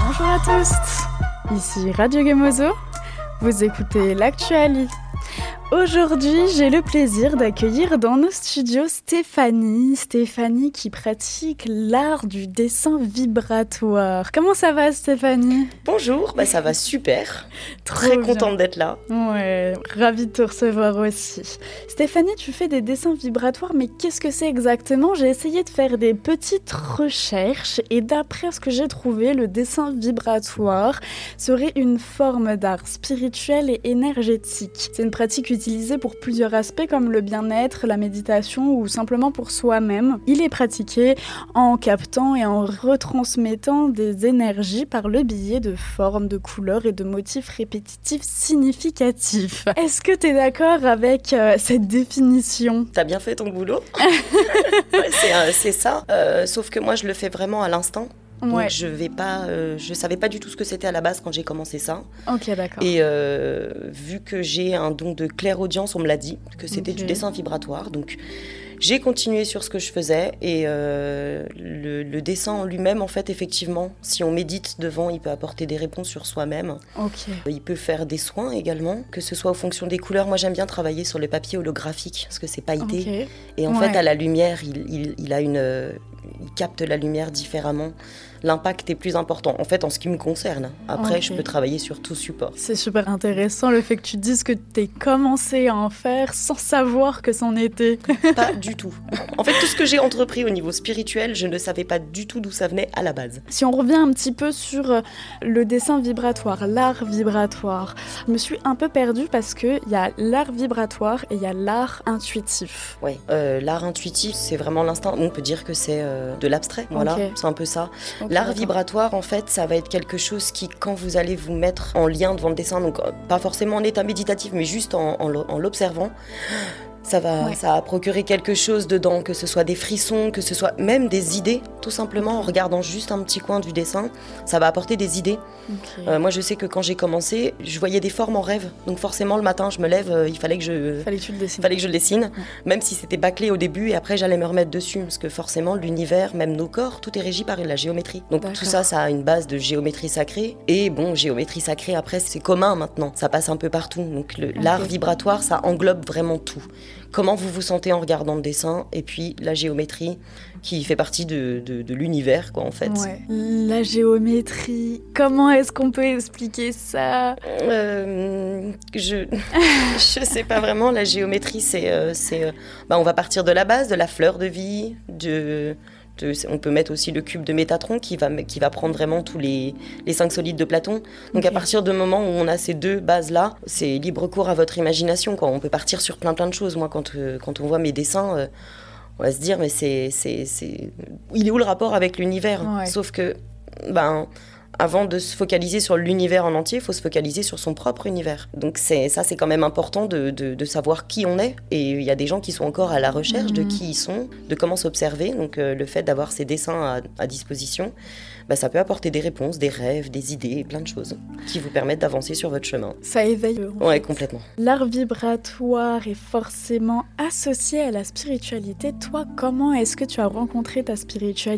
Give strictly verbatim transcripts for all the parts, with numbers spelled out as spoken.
Bonjour à tous, ici Radio Gemozo, vous écoutez l'Actuali. Aujourd'hui, j'ai le plaisir d'accueillir dans nos studios Stéphanie. Stéphanie qui pratique l'art du dessin vibratoire. Comment ça va, Stéphanie ? Bonjour, bah ça va super. Trop Très bien. contente d'être là. Ouais, ravie de te recevoir aussi. Stéphanie, tu fais des dessins vibratoires, mais qu'est-ce que c'est exactement ? J'ai essayé de faire des petites recherches et d'après ce que j'ai trouvé, le dessin vibratoire serait une forme d'art spirituel et énergétique. C'est une pratique utilisé pour plusieurs aspects comme le bien-être, la méditation ou simplement pour soi-même. Il est pratiqué en captant et en retransmettant des énergies par le biais de formes, de couleurs et de motifs répétitifs significatifs. Est-ce que tu es d'accord avec euh, cette définition ? T'as bien fait ton boulot. Ouais, c'est, euh, c'est ça, euh, sauf que moi je le fais vraiment à l'instant. Donc Ouais. je vais pas, euh, je savais pas du tout ce que c'était à la base quand j'ai commencé ça. Ok, d'accord. Et euh, vu que j'ai un don de clairaudience, on me l'a dit que c'était Ok. du dessin vibratoire. Donc j'ai continué sur ce que je faisais et euh, le, le dessin en lui-même, en fait, effectivement, si on médite devant, il peut apporter des réponses sur soi-même. Ok. Il peut faire des soins également, que ce soit en fonction des couleurs. Moi, j'aime bien travailler sur le papier holographique parce que c'est pailleté. Ok. Et en Ouais. fait, à la lumière, il, il, il a une, euh, il capte la lumière différemment. L'impact est plus important, en fait, en ce qui me concerne. Après, Ok. je peux travailler sur tout support. C'est super intéressant le fait que tu dises que t'es commencé à en faire sans savoir que c'en était. Pas du tout. En fait, tout ce que j'ai entrepris au niveau spirituel, je ne savais pas du tout d'où ça venait à la base. Si on revient un petit peu sur euh, le dessin vibratoire, l'art vibratoire, je me suis un peu perdue parce qu'il y a l'art vibratoire et il y a l'art intuitif. Ouais. Euh, l'art intuitif, c'est vraiment l'instinct. On peut dire que c'est euh, de l'abstrait, voilà, Ok. c'est un peu ça. Ok, L'art d'accord. vibratoire, en fait, ça va être quelque chose qui, quand vous allez vous mettre en lien devant le dessin, donc euh, pas forcément en état méditatif, mais juste en, en, en l'observant, ça va, Ouais. ça va procurer quelque chose dedans, que ce soit des frissons, que ce soit même des idées, tout simplement, en regardant juste un petit coin du dessin, ça va apporter des idées. Ok. Euh, moi, je sais que quand j'ai commencé, je voyais des formes en rêve, donc forcément, le matin, je me lève, euh, il fallait que je... Fallait que tu le dessines. fallait que je le dessine, même si c'était bâclé au début, et après j'allais me remettre dessus, parce que forcément l'univers, même nos corps, tout est régi par la géométrie. Donc D'accord. tout ça, ça a une base de géométrie sacrée, et bon, géométrie sacrée, après c'est commun maintenant, ça passe un peu partout. Donc le- Ok. l'art vibratoire, ça englobe vraiment tout. Comment vous vous sentez en regardant le dessin, et puis la géométrie, qui fait partie de, de, de l'univers, quoi, en fait. Ouais. La géométrie, comment est-ce qu'on peut expliquer ça ? Euh, je je sais pas vraiment. La géométrie, c'est euh, c'est euh, bah, on va partir de la base, de la fleur de vie, de, de on peut mettre aussi le cube de Métatron qui va qui va prendre vraiment tous les les cinq solides de Platon. Donc Ok. à partir du moment où on a ces deux bases là, c'est libre cours à votre imagination, quoi. On peut partir sur plein plein de choses. Moi, quand euh, quand on voit mes dessins, euh, on va se dire mais c'est c'est c'est il est où le rapport avec l'univers ? Ouais. Sauf que ben avant de se focaliser sur l'univers en entier, il faut se focaliser sur son propre univers. Donc c'est, ça, c'est quand même important de, de, de savoir qui on est. Et il y a des gens qui sont encore à la recherche de Mhm. qui ils sont, de comment s'observer. Donc euh, le fait d'avoir ces dessins à, à disposition, bah, ça peut apporter des réponses, des rêves, des idées, plein de choses qui vous permettent d'avancer sur votre chemin. Ça éveille. en Ouais, fait. complètement. L'art vibratoire est forcément associé à la spiritualité. Toi, comment est-ce que tu as rencontré ta spiritualité ?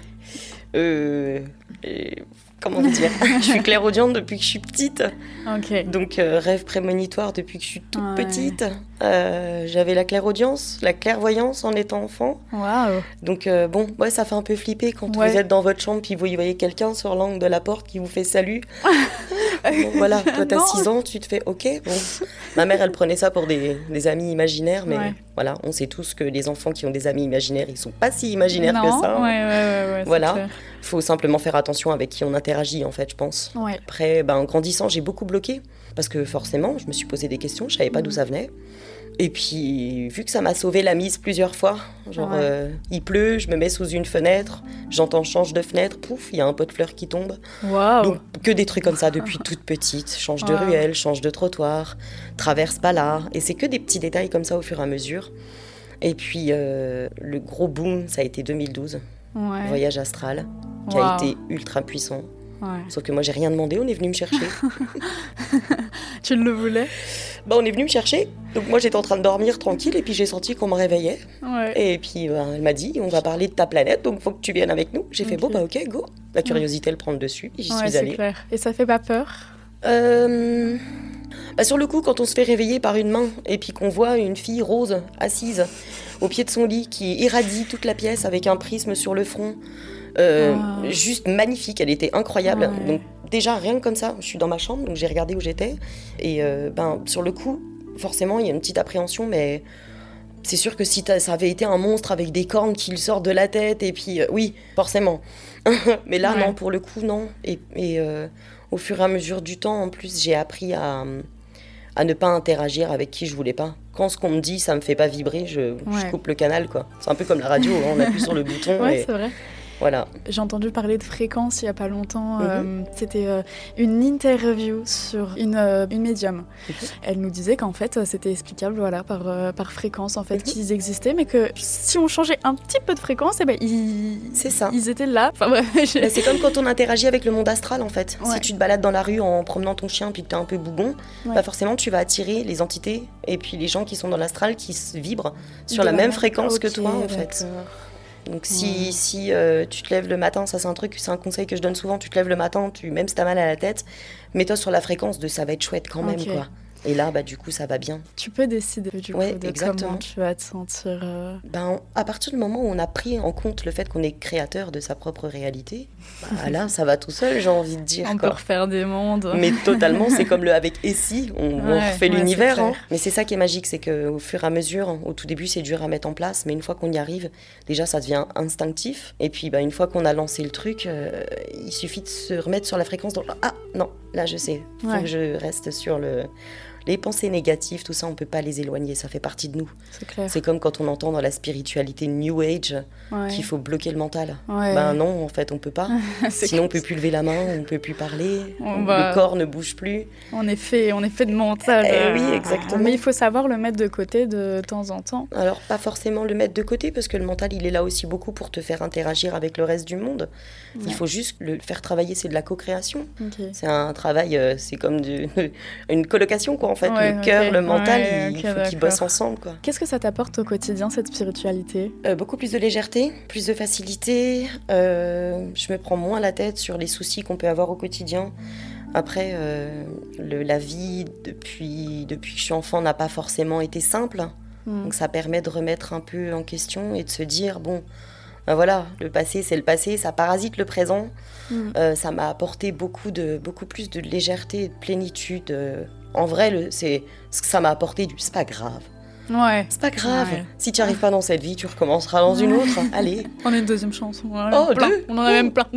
Euh, euh, comment vous dire ? Je suis clairaudiente depuis que je suis petite. Ok. Donc euh, rêve prémonitoire depuis que je suis toute Ouais. petite. Euh, j'avais la clairaudience, la clairvoyance en étant enfant. Waouh. Donc euh, bon, ouais, ça fait un peu flipper quand Ouais. vous êtes dans votre chambre puis vous voyez quelqu'un sur l'angle de la porte qui vous fait salut. Bon, voilà, toi t'as Non. six ans, tu te fais ok. Bon. Ma mère elle prenait ça pour des, des amis imaginaires, mais Ouais. voilà, on sait tous que les enfants qui ont des amis imaginaires, ils sont pas si imaginaires non. que ça. Ouais, ouais, ouais, ouais, c'est Voilà. clair. Faut simplement faire attention avec qui on interagit en fait, je pense. Ouais. Après, ben, en grandissant, j'ai beaucoup bloqué. Parce que forcément, je me suis posé des questions, je savais pas d'où ça venait. Et puis, vu que ça m'a sauvé la mise plusieurs fois, genre, Ouais. euh, il pleut, je me mets sous une fenêtre, j'entends change de fenêtre, pouf, il y a un pot de fleurs qui tombe. Waouh. Donc, que des trucs comme ça depuis toute petite. Change de Wow. ruelle, change de trottoir, traverse pas là. Et c'est que des petits détails comme ça au fur et à mesure. Et puis, euh, le gros boom, ça a été deux mille douze, Ouais. Voyage astral, qui Wow. a été ultra puissant. Ouais. Sauf que moi, j'ai rien demandé, on est venu me chercher. Tu le voulais? Bah, on est venu me chercher. Donc moi, j'étais en train de dormir tranquille et puis j'ai senti qu'on me réveillait. Ouais. Et puis bah, elle m'a dit, on va parler de ta planète, donc faut que tu viennes avec nous. J'ai Ok. fait, bon, bah ok, go. La curiosité, elle prend le dessus, puis j'y Ouais, suis c'est allée. clair. Et ça fait pas peur? Euh... Bah, sur le coup, quand on se fait réveiller par une main et puis qu'on voit une fille rose assise au pied de son lit qui irradie toute la pièce avec un prisme sur le front, euh, Wow. juste magnifique, elle était incroyable. Ouais. Donc déjà, rien que comme ça, je suis dans ma chambre, donc j'ai regardé où j'étais. Et euh, ben, sur le coup, forcément, il y a une petite appréhension, mais c'est sûr que si t'as- ça avait été un monstre avec des cornes qui lui sortent de la tête, et puis euh, oui, forcément. Mais là, Ouais. non, pour le coup, non. Et, et euh, au fur et à mesure du temps, en plus, j'ai appris à, à ne pas interagir avec qui je voulais pas. Quand ce qu'on me dit, ça me fait pas vibrer, je, Ouais. je coupe le canal, quoi. C'est un peu comme la radio, hein, on appuie sur le bouton Ouais, et c'est vrai. voilà. J'ai entendu parler de fréquence il y a pas longtemps. Mhm. euh, c'était euh, une interview sur une, euh, une médium. Mhm. Elle nous disait qu'en fait, euh, c'était explicable voilà, par, euh, par fréquence, en fait, Mhm. qu'ils existaient, mais que si on changeait un petit peu de fréquence, eh ben, ils... C'est ça. ils étaient là. Enfin, bref, j'ai- Bah, c'est comme quand on interagit avec le monde astral en fait. Ouais. Si tu te balades dans la rue en promenant ton chien puis que t'es un peu bougon, Ouais. bah forcément tu vas attirer les entités et puis les gens qui sont dans l'astral qui se vibrent sur De la même manière- fréquence que Ok, toi en fait. d'accord. Donc si, Ouais. si euh, tu te lèves le matin, ça c'est un truc, c'est un conseil que je donne souvent, tu te lèves le matin, tu, même si t'as mal à la tête, mets-toi sur la fréquence de ça va être chouette quand même Ok. quoi. Et là bah du coup ça va bien. Tu peux décider du Ouais, coup de exactement. comment tu vas te sentir. euh, Ben, à partir du moment où on a pris en compte le fait qu'on est créateur de sa propre réalité, bah, là ça va tout seul j'ai envie de dire On peut quoi. refaire des mondes. Mais totalement, c'est comme le avec et si, on, on Ouais, refait ouais, l'univers. c'est clair. Hein. Mais c'est ça qui est magique, c'est qu'au fur et à mesure, au tout début c'est dur à mettre en place, mais une fois qu'on y arrive, déjà ça devient instinctif. Et puis bah, une fois qu'on a lancé le truc, euh, il suffit de se remettre sur la fréquence. Donc, ah non, là je sais, faut Ouais. que je reste sur le... Les pensées négatives, tout ça, on peut pas les éloigner, ça fait partie de nous. C'est clair. C'est comme quand on entend dans la spiritualité New Age Ouais. qu'il faut bloquer le mental. Ouais. Ben non, en fait, on peut pas. C'est Sinon, on clair. peut plus lever la main, on peut plus parler, On le va- corps ne bouge plus. On est fait, on est fait de mental. Eh euh, oui, exactement. Mais il faut savoir le mettre de côté de temps en temps. Alors, pas forcément le mettre de côté, parce que le mental, il est là aussi beaucoup pour te faire interagir avec le reste du monde. Ouais. Il faut juste le faire travailler, c'est de la co-création. Ok. C'est un travail, euh, c'est comme du- une colocation, quoi, en fait. Ouais, le ok. cœur, le mental, Ouais, il ok, faut qu'ils d'accord. bossent ensemble, quoi. Qu'est-ce que ça t'apporte au quotidien, cette spiritualité? Euh, beaucoup plus de légèreté, plus de facilité. euh, je me prends moins la tête sur les soucis qu'on peut avoir au quotidien. Après, euh, le- la vie depuis, depuis que je suis enfant n'a pas forcément été simple. Hmm. Donc ça permet de remettre un peu en question et de se dire, bon, ben voilà, le passé c'est le passé, ça parasite le présent. Hmm. Euh, ça m'a apporté beaucoup, de, beaucoup plus de légèreté et de plénitude. Euh, en vrai, le, c'est, ce que ça m'a apporté, du, c'est pas grave. Ouais. C'est pas grave. Ouais. Si tu n'y arrives pas dans cette vie, tu recommenceras dans une autre. Allez. On a une deuxième chance. On en a Oh, même plein. deux. On en a même plein.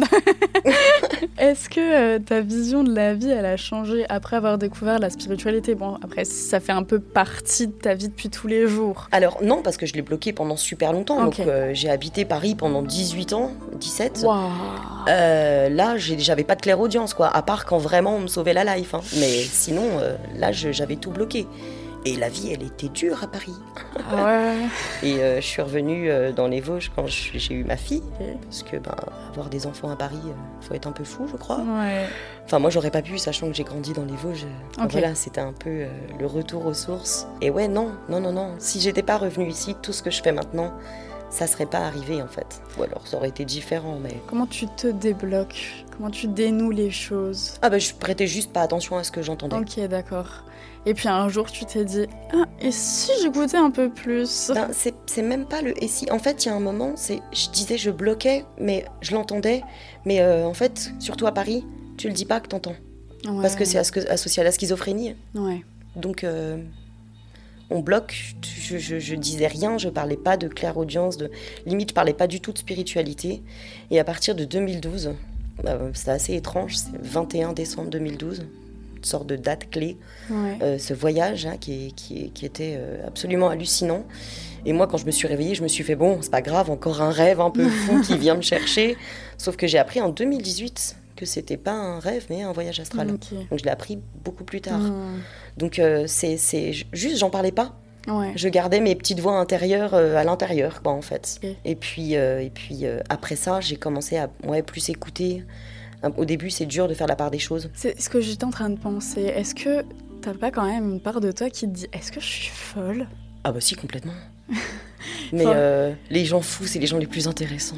Est-ce que euh, ta vision de la vie, elle a changé après avoir découvert la spiritualité? Bon, après, ça fait un peu partie de ta vie depuis tous les jours. Alors non, parce que je l'ai bloqué pendant super longtemps. Ok. Donc euh, j'ai habité Paris pendant dix-huit ans, dix-sept. Waouh. Euh, là, j'ai- j'avais pas de clairaudience, quoi, à part quand vraiment on me sauvait la life. Hein. Mais sinon, euh, là, je- j'avais tout bloqué. Et la vie, elle était dure à Paris. Ah ouais. Et euh, je suis revenue euh, dans les Vosges quand je- j'ai eu ma fille. Ok. Parce que, ben, avoir des enfants à Paris, euh, faut être un peu fou, je crois. Ouais. Enfin, moi, j'aurais pas pu, sachant que j'ai grandi dans les Vosges. Enfin, Ok. Voilà, c'était un peu euh, le retour aux sources. Et ouais, non, non, non, non. Si j'étais pas revenue ici, tout ce que je fais maintenant, ça serait pas arrivé, en fait. Ou alors, ça aurait été différent, mais... Comment tu te débloques? Comment tu dénoues les choses? Ah bah, je prêtais juste pas attention à ce que j'entendais. Ok, d'accord. Et puis un jour, tu t'es dit, ah, et si j'écoutais un peu plus? Ben, c'est c'est même pas le et si. En fait, il y a un moment, c'est, je disais, je bloquais, mais je l'entendais. Mais euh, en fait, surtout à Paris, tu le dis pas que t'entends. Ouais. Parce que c'est as- associé à la schizophrénie. Ouais. Donc, euh, on bloque. Je, je, je disais rien, je parlais pas de clairaudience, de limite, je parlais pas du tout de spiritualité. Et à partir de deux mille douze, euh, c'était assez étrange, c'est vingt et un décembre deux mille douze, une sorte de date clé. Ouais. Euh, ce voyage hein, qui, est- qui, est- qui était euh, absolument hallucinant. Et moi, quand je me suis réveillée, je me suis fait, bon, c'est pas grave, encore un rêve un peu fou qui vient me chercher. Sauf que j'ai appris en deux mille dix-huit que c'était pas un rêve, mais un voyage astral. Ok. Donc je l'ai appris beaucoup plus tard. Hmm. Donc euh, c'est, c'est juste, j'en parlais pas. Ouais. Je gardais mes petites voix intérieures euh, à l'intérieur, quoi, en fait. Ok. Et puis, euh, et puis euh, après ça, j'ai commencé à ouais, plus écouter, Au début, c'est dur de faire la part des choses. C'est ce que j'étais en train de penser. Est-ce que t'as pas quand même une part de toi qui te dit « Est-ce que je suis folle ?» Ah bah si, complètement. Mais euh, les gens fous, c'est les gens les plus intéressants.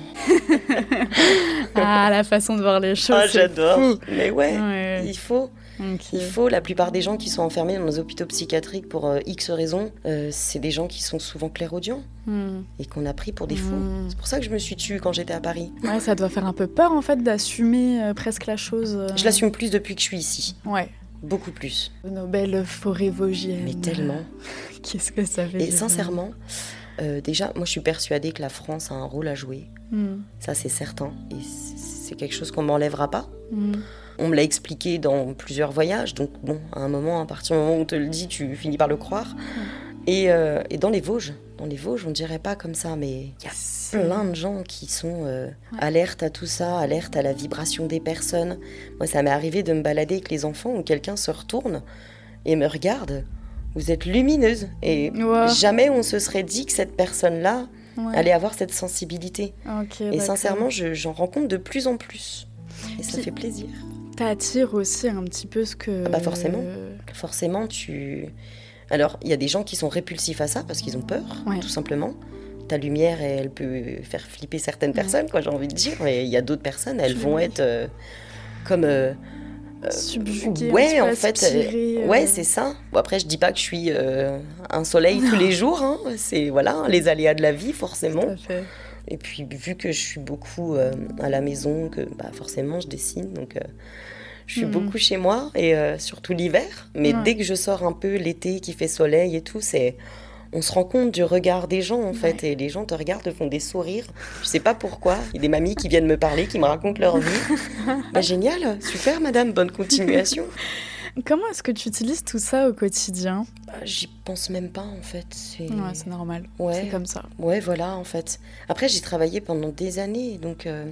Ah, la façon de voir les choses, ah, c'est j'adore. fou. Mais ouais, ouais. il faut... Okay. Il faut, la plupart des gens qui sont enfermés dans nos hôpitaux psychiatriques pour euh, X raisons, euh, c'est des gens qui sont souvent clairaudients mm. et qu'on a pris pour des fous. Mm. C'est pour ça que je me suis tue quand j'étais à Paris. Ouais, ça doit faire un peu peur en fait d'assumer euh, presque la chose. Euh... Je l'assume plus depuis que je suis ici. Ouais. Beaucoup plus. Nos belles forêts vosgiennes. Mais tellement. Qu'est-ce que ça fait? Et sincèrement, euh, déjà, moi je suis persuadée que la France a un rôle à jouer. Mm. Ça c'est certain. Et c'est quelque chose qu'on m'enlèvera pas. Mm. On me l'a expliqué dans plusieurs voyages, donc bon, à un moment, à partir du moment où on te le dit, tu finis par le croire. Mmh. Et, euh, et dans les Vosges, dans les Vosges, on dirait pas comme ça, mais il y a c'est... plein de gens qui sont euh, ouais. alertes à tout ça, alertes à la vibration des personnes. Moi, ça m'est arrivé de me balader avec les enfants où quelqu'un se retourne et me regarde. Vous êtes lumineuse. Et wow. jamais on se serait dit que cette personne-là ouais. allait avoir cette sensibilité. Okay, et d'accord. sincèrement, je, j'en rencontre de plus en plus. Et ça Puis... fait plaisir. T'attires aussi un petit peu ce que... Ah bah forcément, forcément tu... Alors, il y a des gens qui sont répulsifs à ça parce qu'ils ont peur, ouais. tout simplement. Ta lumière, elle peut faire flipper certaines personnes, ouais. quoi, j'ai envie de dire. Et il y a d'autres personnes, elles je vont être euh, comme... Euh, subjuguées, ouais, en fait, aspirées, euh, ouais, c'est ça. Bon, après, je dis pas que je suis euh, un soleil tous les jours, hein. C'est, voilà, les aléas de la vie, forcément. Tout à fait. Et puis, vu que je suis beaucoup euh, à la maison, que bah, forcément, je dessine, donc... Euh, Je suis mmh. beaucoup chez moi, et euh, surtout l'hiver. Mais ouais. dès que je sors un peu l'été, qui fait soleil et tout, c'est... on se rend compte du regard des gens, en fait. Ouais. Et les gens te regardent, te font des sourires. Je sais pas pourquoi. Il y a des mamies qui viennent me parler, qui me racontent leur vie. Bah, génial, super, madame, bonne continuation. Comment est-ce que tu utilises tout ça au quotidien ? Bah, j'y pense même pas, en fait. C'est... Ouais, c'est normal. Ouais. C'est comme ça. Ouais, voilà, en fait. Après, j'ai travaillé pendant des années, donc... Euh,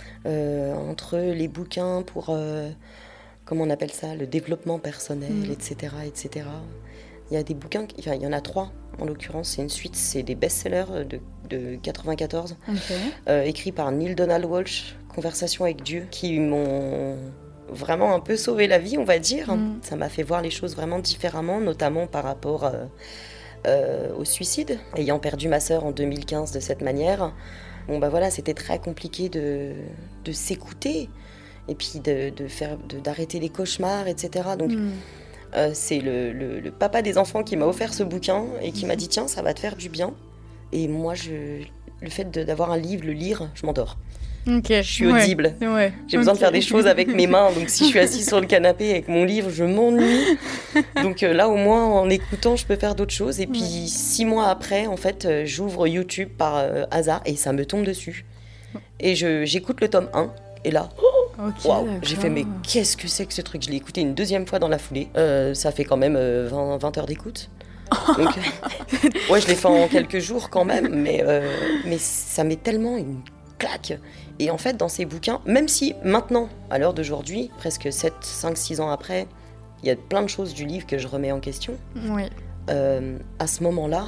euh, entre les bouquins pour... Euh, comment on appelle ça, le développement personnel, mmh. et cetera, et cetera. Il y a des bouquins, enfin, il y en a trois, en l'occurrence, c'est une suite, c'est des best-sellers de, de quatre-vingt-quatorze, okay. euh, écrits par Neale Donald Walsch, Conversation avec Dieu, qui m'ont vraiment un peu sauvé la vie, on va dire. Mmh. Ça m'a fait voir les choses vraiment différemment, notamment par rapport euh, euh, au suicide. Ayant perdu ma sœur en deux mille quinze de cette manière, bon bah voilà, c'était très compliqué de, de s'écouter. Et puis de, de faire, de, d'arrêter les cauchemars, et cetera. Donc, mmh. euh, c'est le, le, le papa des enfants qui m'a offert ce bouquin et qui mmh. m'a dit « Tiens, ça va te faire du bien ». Et moi, je, le fait de, d'avoir un livre, le lire, je m'endors. Okay. Je suis audible. Ouais. Ouais. J'ai okay. besoin de faire des choses avec mes mains. Donc, si je suis assise sur le canapé avec mon livre, je m'ennuie. Donc euh, là, au moins, en écoutant, je peux faire d'autres choses. Et puis, ouais. six mois après, en fait, euh, j'ouvre YouTube par euh, hasard et ça me tombe dessus. Et je, j'écoute le tome un. Et là... Okay, wow. J'ai fait, mais qu'est-ce que c'est que ce truc ? Je l'ai écouté une deuxième fois dans la foulée. Euh, ça fait quand même euh, vingt, vingt heures d'écoute. Donc, ouais, je l'ai fait en quelques jours quand même, mais, euh, mais ça met tellement une claque. Et en fait, dans ces bouquins, même si maintenant, à l'heure d'aujourd'hui, presque sept, cinq, six ans après, il y a plein de choses du livre que je remets en question, oui. euh, à ce moment-là,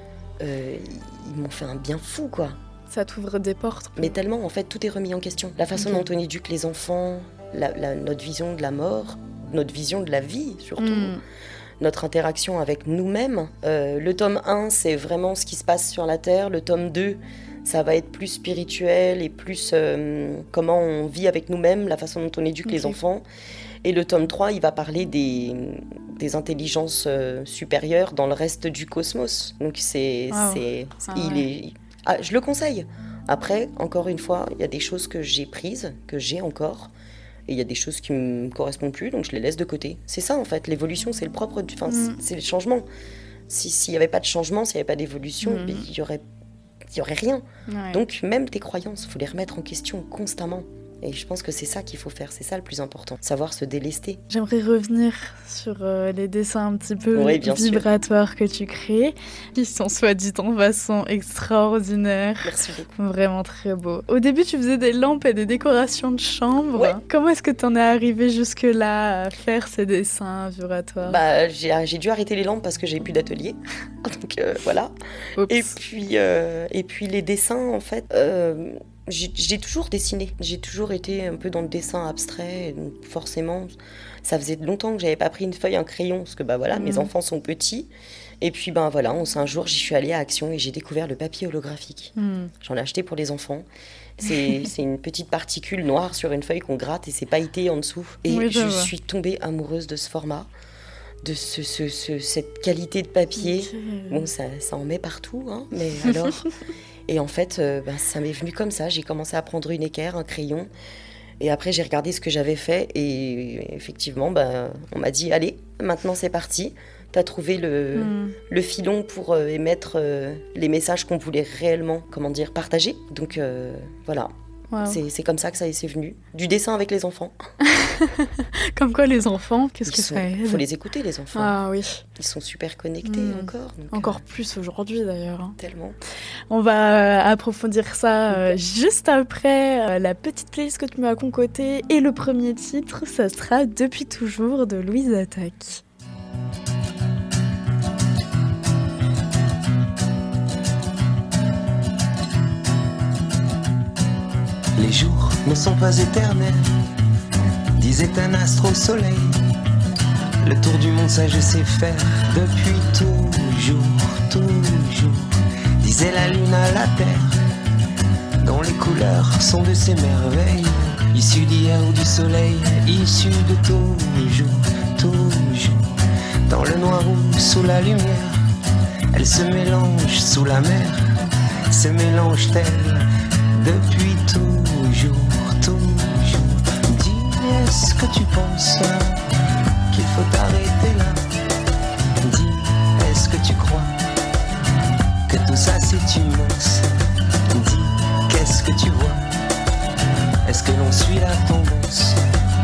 euh, ils m'ont fait un bien fou, quoi. Ça t'ouvre des portes. Mais tellement, en fait, tout est remis en question. La façon okay. dont on éduque les enfants, la, la, notre vision de la mort, notre vision de la vie, surtout, mm. notre interaction avec nous-mêmes. Euh, le tome un, c'est vraiment ce qui se passe sur la Terre. Le tome deux, ça va être plus spirituel et plus euh, comment on vit avec nous-mêmes, la façon dont on éduque okay. les enfants. Et le tome trois, il va parler des, des intelligences euh, supérieures dans le reste du cosmos. Donc, c'est... Wow. c'est ah, il ouais. est... Ah, je le conseille. Après, encore une fois, il y a des choses que j'ai prises, que j'ai encore, et il y a des choses qui ne me correspondent plus, donc je les laisse de côté. C'est ça, en fait, l'évolution, c'est le propre... Du... Enfin, mm. c'est le changement. Si, s'il n'y avait pas de changement, s'il n'y avait pas d'évolution, mm. il n'y aurait, il y aurait rien. Ouais. Donc, même tes croyances, il faut les remettre en question constamment. Et je pense que c'est ça qu'il faut faire, c'est ça le plus important, savoir se délester. J'aimerais revenir sur euh, les dessins un petit peu oui, vibratoires sûr. que tu crées. Ils sont, soit dit en passant, extraordinaires. Merci beaucoup. Vraiment très beaux. Au début, tu faisais des lampes et des décorations de chambre. Ouais. Comment est-ce que tu en es arrivée jusque-là à faire ces dessins vibratoires ? Bah, j'ai, j'ai dû arrêter les lampes parce que j'ai plus d'atelier. Donc euh, voilà. Oups. Et puis, euh, et puis les dessins, en fait... Euh, j'ai, j'ai toujours dessiné. J'ai toujours été un peu dans le dessin abstrait. Donc forcément, ça faisait longtemps que j'avais pas pris une feuille, un crayon, parce que bah voilà, mmh. mes enfants sont petits. Et puis ben voilà, on, un jour, j'y suis allée à Action et j'ai découvert le papier holographique. Mmh. J'en ai acheté pour les enfants. C'est, c'est une petite particule noire sur une feuille qu'on gratte et c'est pailleté en dessous. Et oui, je, je suis tombée amoureuse de ce format, de ce, ce, ce, cette qualité de papier. Okay. Bon, ça, ça en met partout, hein, mais alors... Et en fait, euh, ben, ça m'est venu comme ça. J'ai commencé à prendre une équerre, un crayon. Et après, j'ai regardé ce que j'avais fait. Et effectivement, ben, on m'a dit, allez, maintenant c'est parti. Tu as trouvé le, mm. le filon pour euh, émettre euh, les messages qu'on voulait réellement, comment dire, partager. Donc euh, voilà, wow. c'est, c'est comme ça que ça c'est venu. Du dessin avec les enfants. Comme quoi les enfants, qu'est-ce Ils que sont, ça aide ? Il faut les écouter, les enfants. Ah oui. Ils sont super connectés mmh. encore. Donc, encore euh, plus aujourd'hui d'ailleurs. Hein. Tellement. On va euh, approfondir ça euh, juste après euh, la petite playlist que tu m'as concoctée. Et le premier titre, ça sera Depuis toujours de Louise Attaque. Les jours ne sont pas éternels, disait un astre au soleil. Le tour du monde, ça je sais faire depuis toujours, toujours, disait la lune à la terre, dont les couleurs sont de ces merveilles, issues d'hier ou du soleil, issues de toujours, toujours. Dans le noir ou sous la lumière, elles se mélangent sous la mer, se mélangent-elles depuis toujours, toujours. Dis, est-ce que tu penses qu'il faut arrêter là ? Dis, est-ce que tu crois que tout ça c'est immense ? Dis, qu'est-ce que tu vois ? Est-ce que l'on suit la tendance ?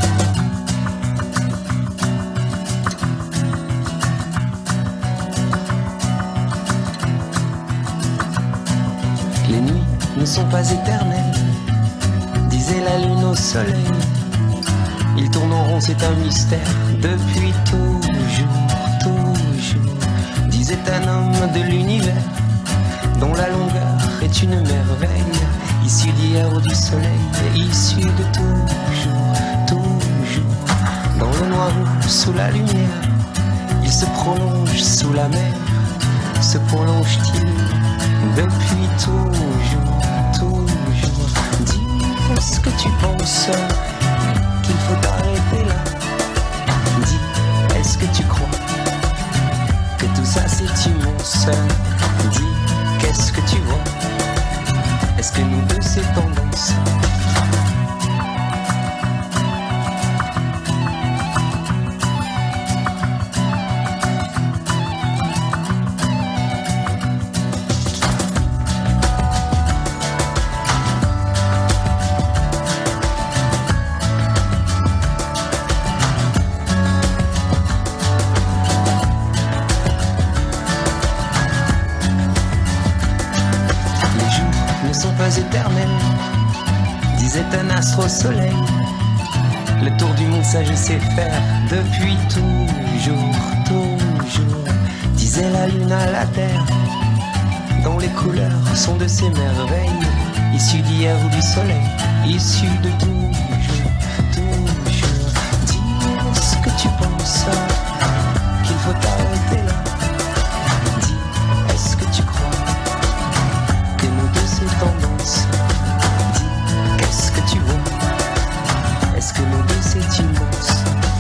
Les nuits ne sont pas éternelles, disait la lune au soleil. Ils tournent en rond, c'est un mystère, depuis toujours, toujours, disait un homme de l'univers, dont la longueur est une merveille, issue d'hier ou du soleil, issue de toujours, toujours. Dans le noir ou sous la lumière, il se prolonge sous la mer, se prolonge-t-il depuis toujours, toujours. Dis, est-ce que tu penses qu'il faut arrêter là ? Dis, est-ce que tu crois que tout ça c'est immense ? Dis, qu'est-ce que tu vois ? Est-ce que nous deux c'est tendance ? Éternel, disait un astre au soleil. Le tour du monde, ça je sais faire depuis toujours, toujours, disait la lune à la terre, dont les couleurs sont de ces merveilles, issues d'hier ou du soleil, issues de toujours, toujours. Dis, est-ce que tu penses qu'il faut arrêter là ? Dis, est-ce que tu crois que nous deux c'est tendance ? Dis, qu'est-ce que tu vois ? Est-ce que nous deux c'est immense ?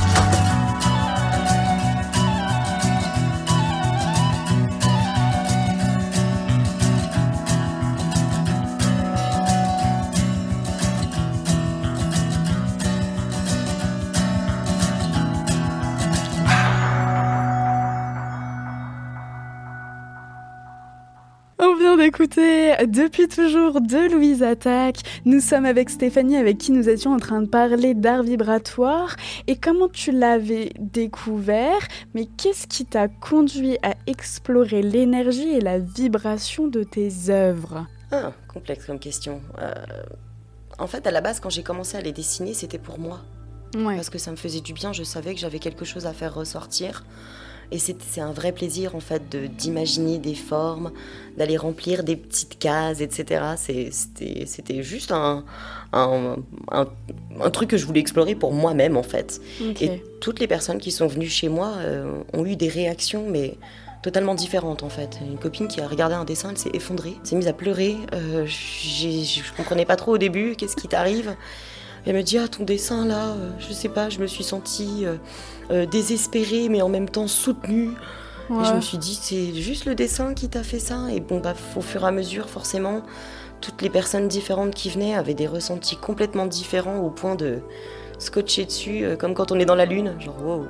Écoutez, depuis toujours de Louise Attaque, nous sommes avec Stéphanie avec qui nous étions en train de parler d'art vibratoire et comment tu l'avais découvert, mais qu'est-ce qui t'a conduit à explorer l'énergie et la vibration de tes œuvres ? Ah, complexe comme question. Euh, en fait, à la base, quand j'ai commencé à les dessiner, c'était pour moi. Ouais. Parce que ça me faisait du bien, je savais que j'avais quelque chose à faire ressortir. Et c'est, c'est un vrai plaisir en fait de, d'imaginer des formes, d'aller remplir des petites cases, et cetera. C'est, c'était, c'était juste un, un, un, un truc que je voulais explorer pour moi-même en fait. Okay. Et toutes les personnes qui sont venues chez moi euh, ont eu des réactions, mais totalement différentes en fait. Une copine qui a regardé un dessin, elle s'est effondrée, s'est mise à pleurer. Euh, j'ai, je comprenais pas trop au début, qu'est-ce qui t'arrive ? Elle me dit, ah ton dessin là, euh, je sais pas, je me suis sentie euh, euh, désespérée mais en même temps soutenue. Ouais. Et je me suis dit, c'est juste le dessin qui t'a fait ça. Et bon, bah, au fur et à mesure, forcément, toutes les personnes différentes qui venaient avaient des ressentis complètement différents au point de scotcher dessus, euh, comme quand on est dans la lune, genre wow.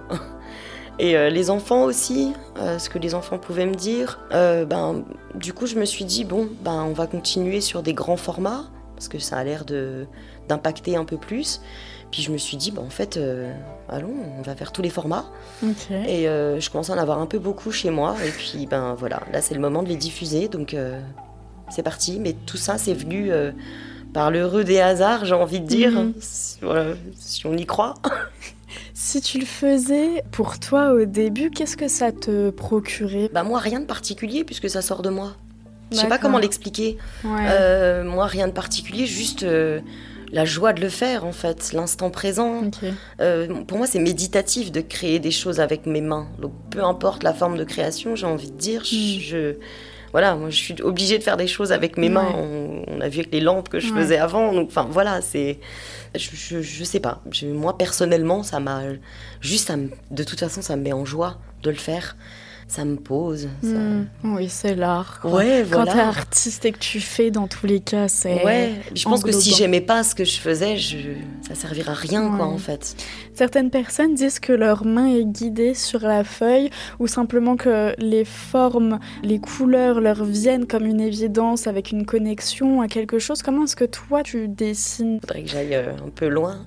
Et euh, les enfants aussi, euh, ce que les enfants pouvaient me dire, euh, ben, du coup, je me suis dit, bon, ben, on va continuer sur des grands formats, parce que ça a l'air de, d'impacter un peu plus. Puis je me suis dit, bah, en fait, euh, allons, on va faire tous les formats. Okay. Et euh, je commence à en avoir un peu beaucoup chez moi. Et puis, ben voilà, là, c'est le moment de les diffuser. Donc, euh, c'est parti. Mais tout ça, c'est venu euh, par l'heureux des hasards, j'ai envie de dire. Mm-hmm. Si, voilà, si on y croit. Si tu le faisais pour toi au début, qu'est-ce que ça te procurait ? Bah, moi, rien de particulier, puisque ça sort de moi. Je sais pas comment l'expliquer. Ouais. Euh, moi, rien de particulier, juste... Euh, la joie de le faire, en fait, l'instant présent. Okay. Euh, pour moi, c'est méditatif de créer des choses avec mes mains. Donc, peu importe la forme de création, j'ai envie de dire, mm. je, voilà, moi, je suis obligée de faire des choses avec mes ouais. mains. On, on a vu avec les lampes que je ouais. faisais avant. Donc, enfin, voilà, c'est... Je, je, je sais pas. Je, moi, personnellement, ça m'a... Juste, ça me, de toute façon, ça me met en joie de le faire. Ça me pose. Ça... Mmh, oui, c'est l'art. Quoi. Ouais, voilà. Quand t'es artiste et que tu fais, dans tous les cas, c'est ouais, je pense englobant. Que si j'aimais pas ce que je faisais, je... ça servirait à rien, ouais. quoi, en fait. Certaines personnes disent que leur main est guidée sur la feuille ou simplement que les formes, les couleurs leur viennent comme une évidence avec une connexion à quelque chose. Comment est-ce que toi, tu dessines ? Il faudrait que j'aille euh, un peu loin.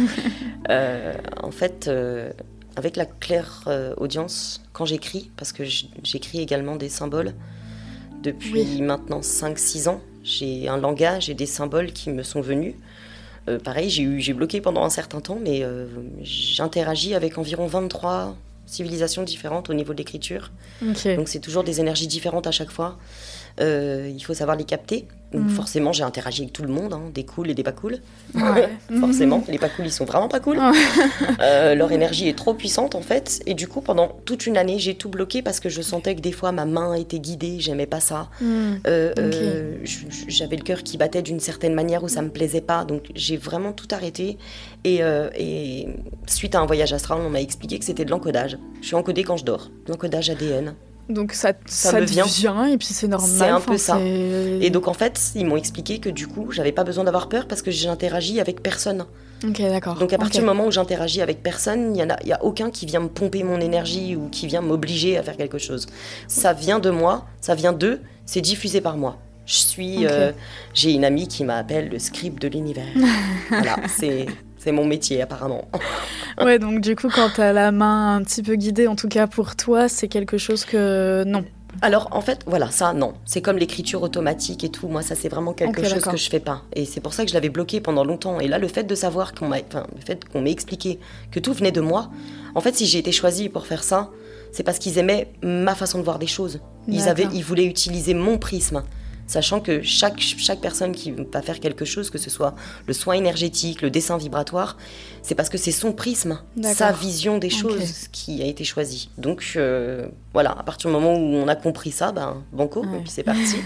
euh, en fait... Euh... Avec la claire euh, audience, quand j'écris, parce que j'écris également des symboles depuis oui. maintenant cinq six ans, j'ai un langage et des symboles qui me sont venus. Euh, pareil, j'ai, eu, j'ai bloqué pendant un certain temps, mais euh, j'interagis avec environ vingt-trois civilisations différentes au niveau de l'écriture. Okay. Donc c'est toujours des énergies différentes à chaque fois. Euh, il faut savoir les capter. Donc mmh. forcément, j'ai interagi avec tout le monde, hein, des cools et des pas cools. Ouais. Forcément, les pas cools, ils sont vraiment pas cool. euh, leur énergie est trop puissante, en fait. Et du coup, pendant toute une année, j'ai tout bloqué parce que je sentais que des fois, ma main était guidée. J'aimais pas ça. Mmh. Euh, okay. euh, j'avais le cœur qui battait d'une certaine manière où ça me plaisait pas. Donc, j'ai vraiment tout arrêté. Et, euh, et suite à un voyage astral, on m'a expliqué que c'était de l'encodage. Je suis encodée quand je dors. L'encodage A D N. Donc ça, ça, ça me vient. vient et puis c'est normal. C'est un peu ça. C'est... Et donc en fait, ils m'ont expliqué que du coup, j'avais pas besoin d'avoir peur parce que j'interagis avec personne. Ok, d'accord. Donc à partir okay. du moment où j'interagis avec personne, il y en a, il y a aucun qui vient me pomper mon énergie ou qui vient m'obliger à faire quelque chose. Ça vient de moi, ça vient d'eux, c'est diffusé par moi. Je suis, okay. euh, j'ai une amie qui m'appelle le script de l'univers. Voilà, c'est. C'est mon métier, apparemment. Ouais, donc du coup, quand t'as la main un petit peu guidée, en tout cas pour toi, c'est quelque chose que... Non. Alors, en fait, voilà, ça, non. C'est comme l'écriture automatique et tout. Moi, ça, c'est vraiment quelque okay, chose d'accord. que je fais pas. Et c'est pour ça que je l'avais bloqué pendant longtemps. Et là, le fait de savoir qu'on m'a... Enfin, le fait qu'on m'ait expliqué que tout venait de moi... En fait, si j'ai été choisie pour faire ça, c'est parce qu'ils aimaient ma façon de voir des choses. Ils, avaient, ils voulaient utiliser mon prisme. Sachant que chaque, chaque personne qui va faire quelque chose, que ce soit le soin énergétique, le dessin vibratoire, c'est parce que c'est son prisme, d'accord. sa vision des choses okay. qui a été choisie. Donc euh, voilà, à partir du moment où on a compris ça, ben banco, ouais. et puis c'est parti.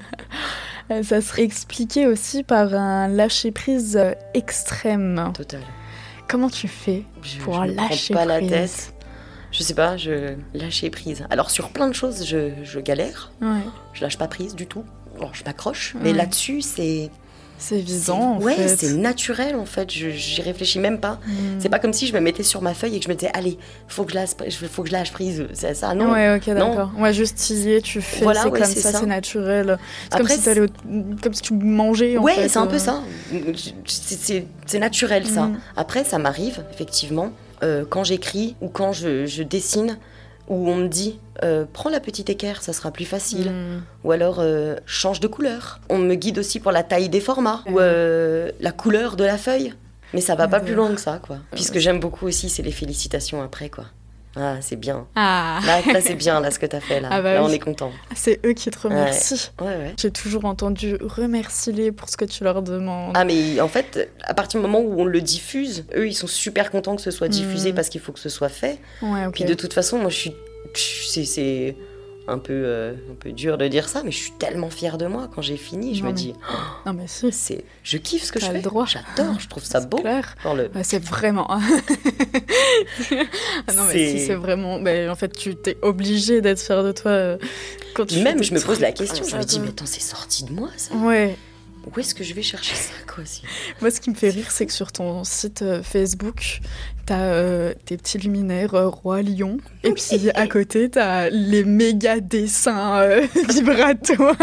Ça serait expliqué aussi par un lâcher-prise extrême. Total. Comment tu fais je, pour je un lâcher-prise ? Je me prends pas la tête. Je sais pas, je lâcher prise. Alors sur plein de choses, je, je galère. Ouais. Je lâche pas prise du tout. Alors, je m'accroche, mais ouais. là-dessus, c'est... C'est évident, c'est... en ouais, fait. c'est naturel, en fait. Je, j'y réfléchis même pas. Mm. C'est pas comme si je me mettais sur ma feuille et que je me disais, allez, faut que je lâche, faut que je lâche prise. C'est ça, non. Ouais, ok, d'accord. Non. Ouais, juste y es, tu fais, voilà, c'est ouais, comme c'est ça, ça, c'est naturel. C'est Après, comme, si t'allais au... comme si tu mangeais, en ouais, fait. Ouais, c'est un euh... peu ça. C'est, c'est, c'est naturel, ça. Mm. Après, ça m'arrive, effectivement, euh, quand j'écris ou quand je, je dessine, où on me dit euh, prends la petite équerre, ça sera plus facile. Mmh. Ou alors euh, change de couleur. On me guide aussi pour la taille des formats mmh. ou euh, la couleur de la feuille. Mais ça va mmh. pas plus loin que ça, quoi. Puisque j'aime beaucoup aussi, c'est les félicitations après, quoi. Ah, c'est bien. Ah. Là, là c'est bien, là, ce que t'as fait, là. Ah bah là, oui. on est content. C'est eux qui te remercient. Ouais, ouais. ouais. J'ai toujours entendu remercie-les pour ce que tu leur demandes. Ah, mais en fait, à partir du moment où on le diffuse, eux, ils sont super contents que ce soit diffusé mmh. parce qu'il faut que ce soit fait. Ouais, ok. Puis de toute façon, moi, je suis... C'est... c'est... Un peu, euh, un peu dur de dire ça, mais je suis tellement fière de moi quand j'ai fini. Je non me mais... dis, oh, non mais si. c'est... je kiffe ce que T'as je fais. Le droit. J'adore, je trouve ça c'est beau. Clair. Le... Bah, c'est vraiment. ah non mais c'est... si c'est vraiment. Bah, en fait, tu t'es obligée d'être fière de toi euh, quand tu. Même, je me trucs. pose la question. Je ça, me dis, de... mais attends, c'est sorti de moi ça. Ouais. Où est-ce que je vais chercher ça, quoi aussi. Moi, ce qui me fait rire, c'est que sur ton site euh, Facebook, t'as euh, tes petits luminaires euh, Roi Lion, et puis à côté, t'as les méga dessins euh, vibratoires.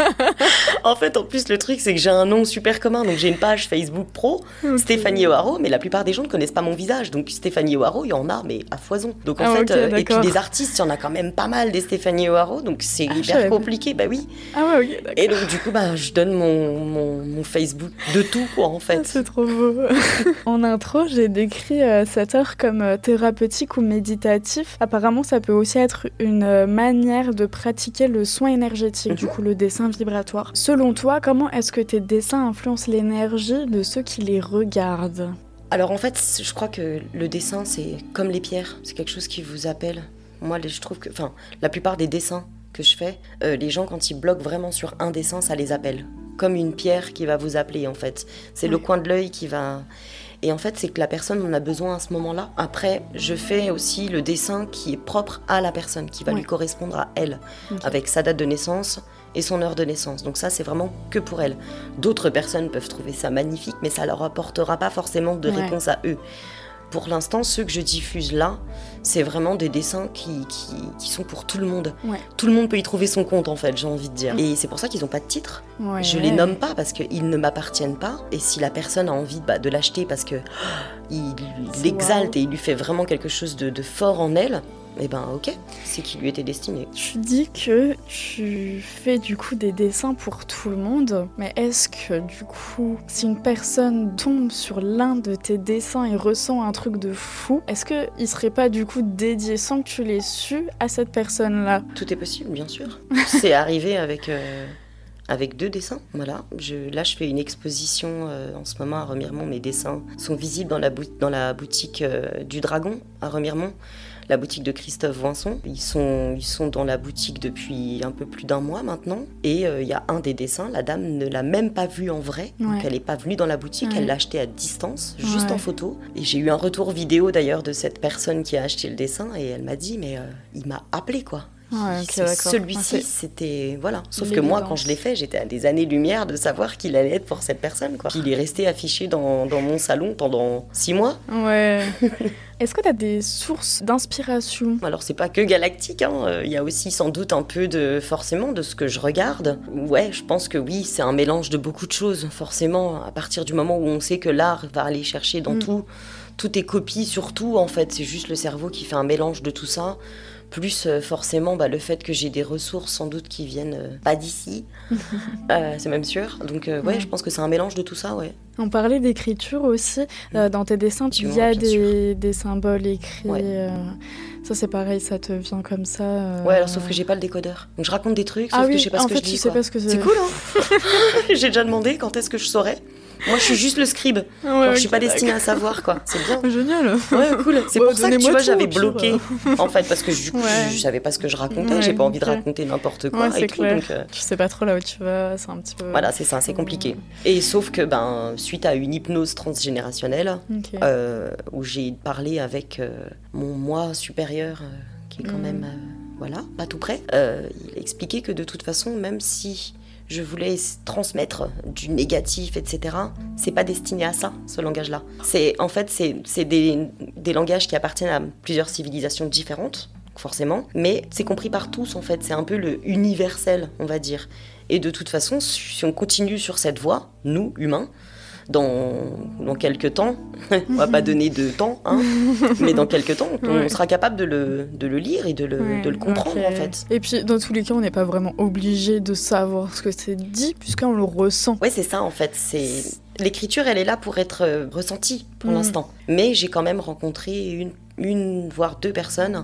En fait, en plus, le truc, c'est que j'ai un nom super commun. Donc, j'ai une page Facebook pro, okay. Stéphanie O'Haraud, mais la plupart des gens ne connaissent pas mon visage. Donc, Stéphanie O'Haraud, il y en a, mais à foison. Donc, en ah, fait, okay, euh, et puis des artistes, il y en a quand même pas mal des Stéphanie O'Haraud. Donc, c'est ah, hyper compliqué. Bah oui. Ah ouais, ok, d'accord. Et donc, du coup, bah, je donne mon, mon, mon Facebook de tout, quoi, en fait. Ah, c'est trop beau. En intro, j'ai décrit euh, cette heure comme euh, thérapeutique ou méditatif. Apparemment, ça peut aussi être une euh, manière de pratiquer le soin énergétique, mm-hmm. du coup, le dessin vibratoire. Selon toi, comment est-ce que tes dessins influencent l'énergie de ceux qui les regardent ? Alors, en fait, je crois que le dessin, c'est comme les pierres. C'est quelque chose qui vous appelle. Moi, je trouve que... Enfin, la plupart des dessins que je fais, euh, les gens, quand ils bloquent vraiment sur un dessin, ça les appelle. Comme une pierre qui va vous appeler, en fait. C'est ouais. le coin de l'œil qui va... Et en fait, c'est que la personne en a besoin à ce moment-là. Après, je fais aussi le dessin qui est propre à la personne, qui va ouais. lui correspondre à elle, okay. avec sa date de naissance et son heure de naissance. Donc ça, c'est vraiment que pour elle. D'autres personnes peuvent trouver ça magnifique, mais ça leur apportera pas forcément de ouais. réponse à eux. Pour l'instant, ceux que je diffuse là, c'est vraiment des dessins qui, qui, qui sont pour tout le monde. Ouais. Tout le monde peut y trouver son compte, en fait, j'ai envie de dire. Et c'est pour ça qu'ils n'ont pas de titre. Ouais. Je les nomme pas parce qu'ils ne m'appartiennent pas. Et si la personne a envie bah, de l'acheter parce qu'il oh, il l'exalte wow. et il lui fait vraiment quelque chose de, de fort en elle, eh ben ok, c'est qui lui était destiné. Tu dis que tu fais du coup des dessins pour tout le monde, mais est-ce que du coup, si une personne tombe sur l'un de tes dessins et ressent un truc de fou, est-ce qu'il serait pas du coup dédié sans que tu l'aies su à cette personne-là ? Tout est possible, bien sûr. C'est arrivé avec... Euh... avec deux dessins, voilà. Je, là, je fais une exposition euh, en ce moment à Remiremont. Mes dessins sont visibles dans la, bou- dans la boutique euh, du Dragon à Remiremont, la boutique de Christophe Voinson. Ils sont, ils sont dans la boutique depuis un peu plus d'un mois maintenant. Et il euh, y a un des dessins, la dame ne l'a même pas vu en vrai. Ouais. Donc elle n'est pas venue dans la boutique, ouais. elle l'a acheté à distance, juste ouais. en photo. Et j'ai eu un retour vidéo d'ailleurs de cette personne qui a acheté le dessin et elle m'a dit, mais euh, il m'a appelé quoi. Ouais, okay, celui-ci, ah, c'était... Voilà. Sauf que moi, quand je l'ai fait, j'étais à des années-lumière de savoir qu'il allait être pour cette personne, quoi. Puis il est resté affiché dans, dans mon salon pendant six mois. Ouais. Est-ce que tu as des sources d'inspiration ? Alors, c'est pas que galactique, hein. Euh, y a aussi sans doute un peu de... Forcément, de ce que je regarde. Ouais, je pense que oui, c'est un mélange de beaucoup de choses, forcément. À partir du moment où on sait que l'art va aller chercher dans mm. tout... Tout est copie sur tout, en fait. C'est juste le cerveau qui fait un mélange de tout ça. Plus euh, forcément bah, le fait que j'ai des ressources sans doute qui viennent euh, pas d'ici, euh, c'est même sûr. Donc euh, ouais, ouais, je pense que c'est un mélange de tout ça, ouais. On parlait d'écriture aussi. Euh, dans tes dessins, il y a des, des symboles écrits. Ouais. Euh, ça c'est pareil, ça te vient comme ça. Euh... Ouais, alors sauf que j'ai pas le décodeur. Donc je raconte des trucs, sauf ah oui, que je sais pas en ce que fait, je dis. Tu sais pas ce que c'est. C'est cool, hein. J'ai déjà demandé quand est-ce que je saurais. Moi, je suis juste le scribe. Ouais, Alors, okay, je suis pas destinée d'accord. à savoir, quoi. C'est bien. Génial. Ouais, cool. C'est bah, pour ça que, tu vois, tout, j'avais bloqué. En fait, parce que du coup, ouais. je, je savais pas ce que je racontais. Ouais, j'ai pas envie okay. de raconter n'importe quoi. Ouais, c'est et clair. Tout, donc, euh... Tu sais pas trop là où tu vas. C'est un petit peu... Voilà, c'est ça. C'est compliqué. Et sauf que, ben, suite à une hypnose transgénérationnelle, okay. euh, où j'ai parlé avec euh, mon moi supérieur, euh, qui est quand mm. même, euh, voilà, pas tout près, euh, il a expliqué que de toute façon, même si... je voulais transmettre du négatif, et cetera. C'est pas destiné à ça, ce langage-là. C'est, en fait, c'est, c'est des, des langages qui appartiennent à plusieurs civilisations différentes, forcément, mais c'est compris par tous, en fait. C'est un peu le universel, on va dire. Et de toute façon, si on continue sur cette voie, nous, humains, dans, dans quelques temps, on va pas donner de temps, hein, mais dans quelques temps, on ouais. sera capable de le, de le lire et de le, ouais, de le comprendre, okay. en fait. Et puis, dans tous les cas, on n'est pas vraiment obligé de savoir ce que c'est dit, puisqu'on le ressent. Ouais, c'est ça, en fait. C'est... L'écriture, elle est là pour être euh, ressentie, pour mmh. l'instant. Mais j'ai quand même rencontré une, une, voire deux personnes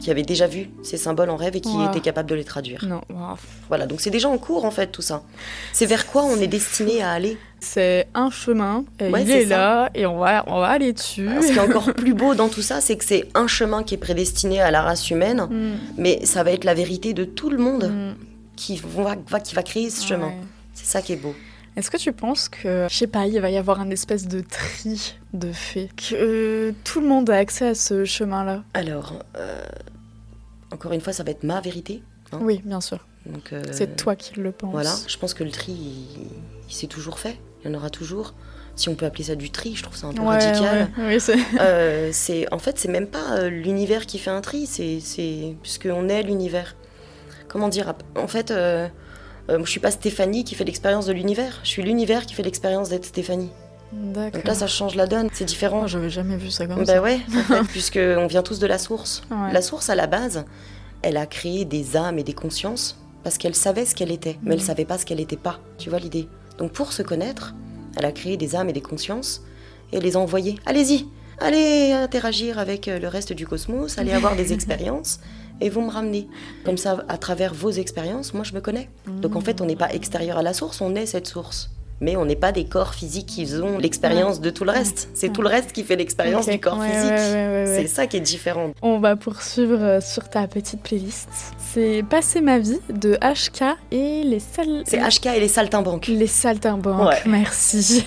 qui avaient déjà vu ces symboles en rêve et qui Wow. étaient capables de les traduire. Non, wow. Voilà, donc c'est déjà en cours en fait tout ça. C'est vers quoi on est destiné à aller. C'est un chemin, et Ouais, il c'est est ça. là, et on va, on va aller dessus. Alors, ce qui est encore plus beau dans tout ça, c'est que c'est un chemin qui est prédestiné à la race humaine, Mm, mais ça va être la vérité de tout le monde mm, qui va, va- qui va créer ce chemin. ouais. C'est ça qui est beau. Est-ce que tu penses que, je sais pas, il va y avoir un espèce de tri de faits, que euh, tout le monde a accès à ce chemin-là? Alors, euh, encore une fois, ça va être ma vérité. Hein. Oui, bien sûr. Donc, euh, C'est toi qui le penses. Voilà, je pense que le tri, il, il s'est toujours fait. Il y en aura toujours. Si on peut appeler ça du tri, je trouve ça un peu Ouais, radical. ouais, oui, c'est... Euh, c'est, en fait, c'est même pas euh, l'univers qui fait un tri, c'est, c'est puisqu'on est l'univers. Comment dire? En fait, euh, euh, je suis pas Stéphanie qui fait l'expérience de l'univers. Je suis l'univers qui fait l'expérience d'être Stéphanie. D'accord. Donc là, ça change la donne. C'est différent. Oh, j'avais jamais vu ça comme Bah ça. ouais, en fait, puisqu'on vient tous de la source. Ouais. La source, à la base, elle a créé des âmes et des consciences parce qu'elle savait ce qu'elle était, mais elle Mhm. savait pas ce qu'elle n'était pas. Tu vois l'idée? Donc pour se connaître, elle a créé des âmes et des consciences et elle les a envoyées. Allez-y, allez interagir avec euh, le reste du cosmos, allez avoir des expériences et vous me ramenez. Comme ça, à travers vos expériences, moi je me connais. Donc en fait, on n'est pas extérieur à la source, on est cette source. Mais on n'est pas des corps physiques qui ont l'expérience de tout le reste. C'est tout le reste qui fait l'expérience Ok. du corps Ouais, physique. ouais, ouais, ouais, ouais. C'est ça qui est différent. On va poursuivre euh, sur ta petite playlist. C'est Passer ma vie de H K et les sal... C'est H K et les saltimbanques. Les saltimbanques. Ouais. Merci.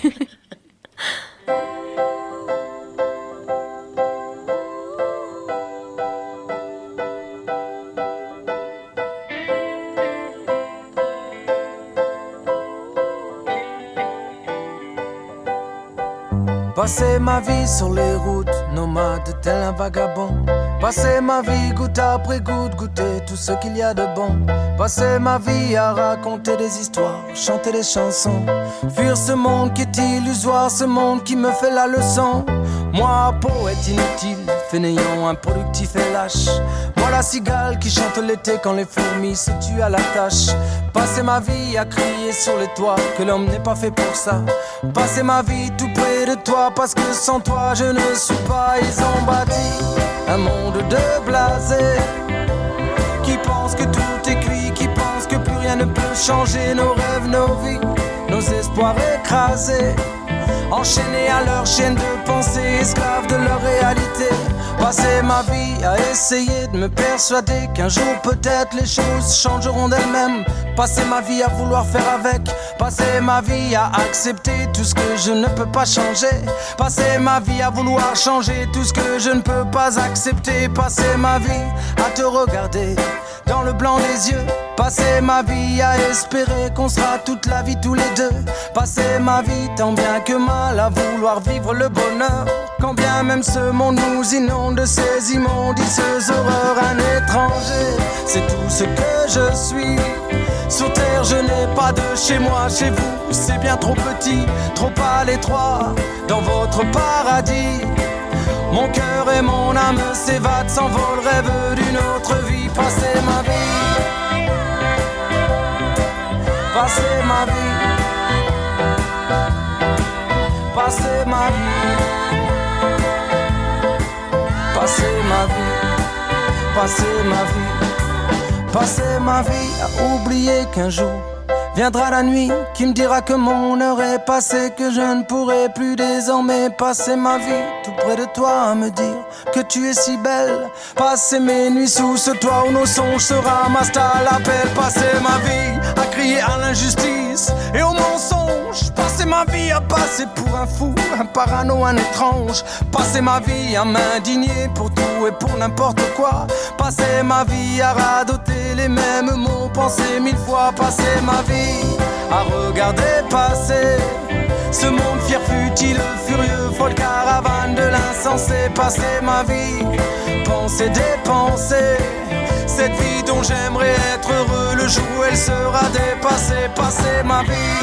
Passer ma vie sur les routes, nomade tel un vagabond. Passer ma vie goutte après goutte, goûter tout ce qu'il y a de bon. Passer ma vie à raconter des histoires, chanter des chansons. Fuir ce monde qui est illusoire, ce monde qui me fait la leçon. Moi, poète inutile, fainéant, improductif et lâche. Moi la cigale qui chante l'été quand les fourmis se tuent à la tâche. Passer ma vie à crier sur les toits que l'homme n'est pas fait pour ça. Passer ma vie tout près de toi parce que sans toi je ne suis pas. Ils ont bâti un monde de blasés qui pensent que tout est cuit, qui pensent que plus rien ne peut changer nos rêves, nos vies, nos espoirs écrasés. Enchaînés à leur chaîne de pensée, esclaves de leur réalité. Passer ma vie à essayer de me persuader qu'un jour peut-être les choses changeront d'elles-mêmes. Passer ma vie à vouloir faire avec. Passer ma vie à accepter tout ce que je ne peux pas changer. Passer ma vie à vouloir changer tout ce que je ne peux pas accepter. Passer ma vie à te regarder dans le blanc des yeux. Passer ma vie à espérer qu'on sera toute la vie tous les deux. Passer ma vie tant bien que mal à vouloir vivre le bonheur. Quand bien même ce monde nous inonde de ces immondices horreurs. Un étranger, c'est tout ce que je suis. Sur terre je n'ai pas de chez moi, chez vous c'est bien trop petit, trop à l'étroit dans votre paradis. Mon cœur et mon âme s'évadent, s'envolent, rêvent d'une autre vie. Passer ma vie, passer ma vie, passer ma vie, passer ma vie, passer ma vie, passer ma vie à oublier qu'un jour viendra la nuit qui me dira que mon heure est passée, que je ne pourrai plus désormais passer ma vie tout près de toi à me dire que tu es si belle. Passer mes nuits sous ce toit où nos songes se ramassent à l'appel. Passer ma vie à crier à l'injustice et au mensonge. Passer ma vie à passer pour un fou, un parano, un étrange. Passer ma vie à m'indigner pour tout et pour n'importe quoi. Passer ma vie à radoter les mêmes mots, penser mille fois. Passer ma vie à regarder passer ce monde fier, futile, furieux, folle caravane de l'insensé. Passer ma vie, penser, dépenser cette vie dont j'aimerais être heureux le jour où elle sera dépassée. Passer ma vie,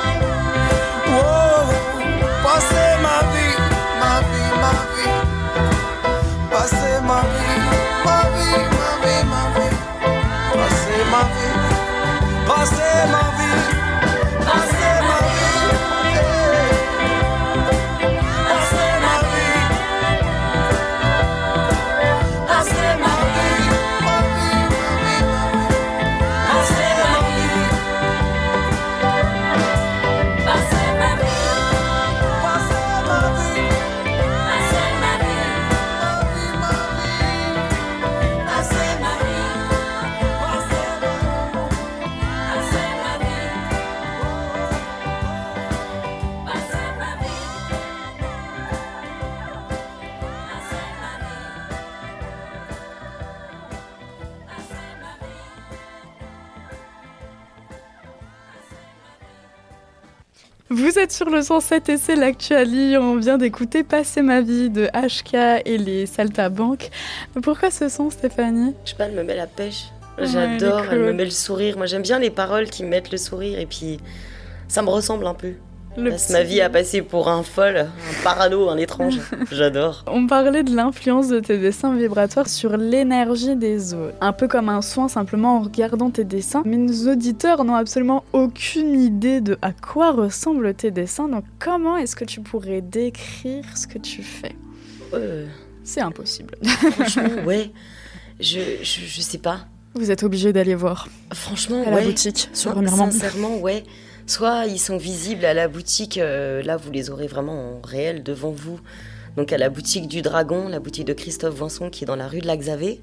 oh, passer ma vie, ma vie, ma vie, passer ma vie, ma vie, ma vie, ma vie, passer ma vie, passer ma vie, passer ma vie, hey. Passer ma vie, passer ma vie. Vous êtes sur le cent sept et c'est l'actuali. On vient d'écouter Passer ma vie de H K et les Saltabanques. Pourquoi ce son, Stéphanie ? Je sais pas, elle me met la pêche. Ouais, J'adore, elle est elle me cool. met le sourire. Moi, j'aime bien les paroles qui me mettent le sourire et puis ça me ressemble un peu. Le Passe petit- ma vie à passer pour un folle, un parano, un étrange. J'adore. On parlait de l'influence de tes dessins vibratoires sur l'énergie des autres. Un peu comme un soin simplement en regardant tes dessins. Mais nos auditeurs n'ont absolument aucune idée de à quoi ressemblent tes dessins. Donc comment est-ce que tu pourrais décrire ce que tu fais ? Euh, C'est impossible. franchement, ouais. Je, je, je sais pas. Vous êtes obligé d'aller voir Franchement, à ouais. la boutique sur Non, Remiremont. sincèrement, ouais. Soit ils sont visibles à la boutique, euh, là vous les aurez vraiment en réel devant vous. Donc à la boutique du Dragon, la boutique de Christophe Voinson qui est dans la rue de la Xavé.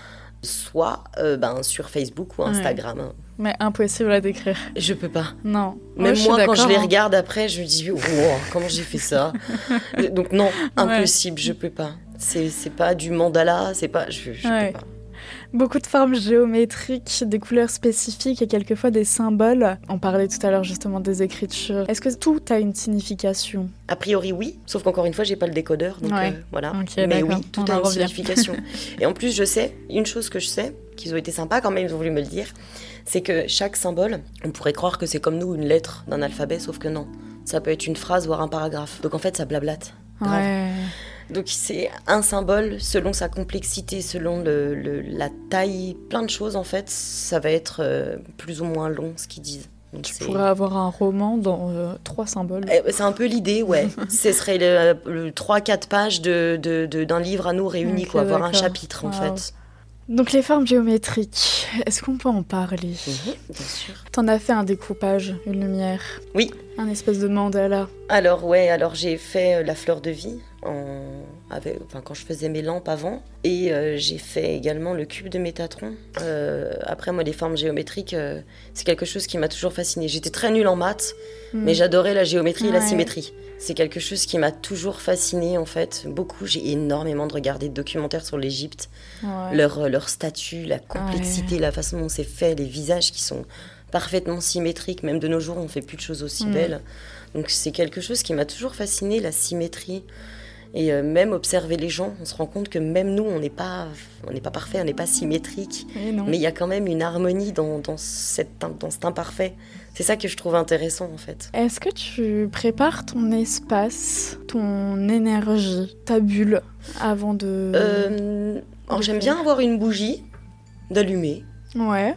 Soit euh, ben, sur Facebook ou Instagram. Ouais. Mais impossible à décrire. Je peux pas. Non. Même Ouais, moi, suis quand je d'accord, les hein. regarde après, je me dis wow, comment j'ai fait ça. Donc non, impossible, je peux pas. C'est, c'est pas du mandala, c'est pas. Je, je Ouais. peux pas. Beaucoup de formes géométriques, des couleurs spécifiques et quelquefois des symboles. On parlait tout à l'heure justement des écritures. Est-ce que tout a une signification ? A priori, oui, sauf qu'encore une fois, j'ai pas le décodeur, donc Ouais. euh, voilà. Ok, Mais d'accord, oui, tout on a en une revient. signification. Et en plus, je sais, une chose que je sais, qu'ils ont été sympas quand même, ils ont voulu me le dire, c'est que chaque symbole, on pourrait croire que c'est comme nous, une lettre d'un alphabet, sauf que non. Ça peut être une phrase, voire un paragraphe. Donc en fait, ça blablate. Grave. Ouais. Donc c'est un symbole, selon sa complexité, selon le, le- la taille, plein de choses en fait, ça va être euh, plus ou moins long ce qu'ils disent. Donc, Tu c'est... pourrais avoir un roman dans euh, trois symboles. Eh, c'est un peu l'idée, ouais. Ce serait le, le trois quatre pages de, de- de- d'un livre à nous réunis, Ok, quoi, voire un d'accord. chapitre en Wow. fait. Donc les formes géométriques, est-ce qu'on peut en parler ? Mhm, bien sûr. T'en as fait un découpage, une lumière. Oui. Un espèce de mandala. Alors ouais, alors j'ai fait euh, la fleur de vie en... avec... enfin, quand je faisais mes lampes avant. Et euh, j'ai fait également le cube de Métatron. Euh, après moi, les formes géométriques, euh, c'est quelque chose qui m'a toujours fascinée. J'étais très nulle en maths, Hmm. mais j'adorais la géométrie et la Ouais. symétrie. C'est quelque chose qui m'a toujours fascinée en fait. Beaucoup, j'ai énormément de regardé de documentaires sur l'Égypte. Ouais. Leur, leur statut, la complexité, la façon dont c'est fait, les visages qui sont parfaitement symétriques. Même de nos jours, on fait plus de choses aussi Mm. belles. Donc c'est quelque chose qui m'a toujours fasciné, la symétrie. Et euh, même observer les gens, on se rend compte que même nous, on n'est pas, on n'est pas parfait, on n'est pas symétrique. Et non. Mais il y a quand même une harmonie dans, dans, cette, dans cet imparfait. C'est ça que je trouve intéressant en fait. Est-ce que tu prépares ton espace, ton énergie, ta bulle avant de... Euh, alors de j'aime faire. bien avoir une bougie d'allumer. Ouais.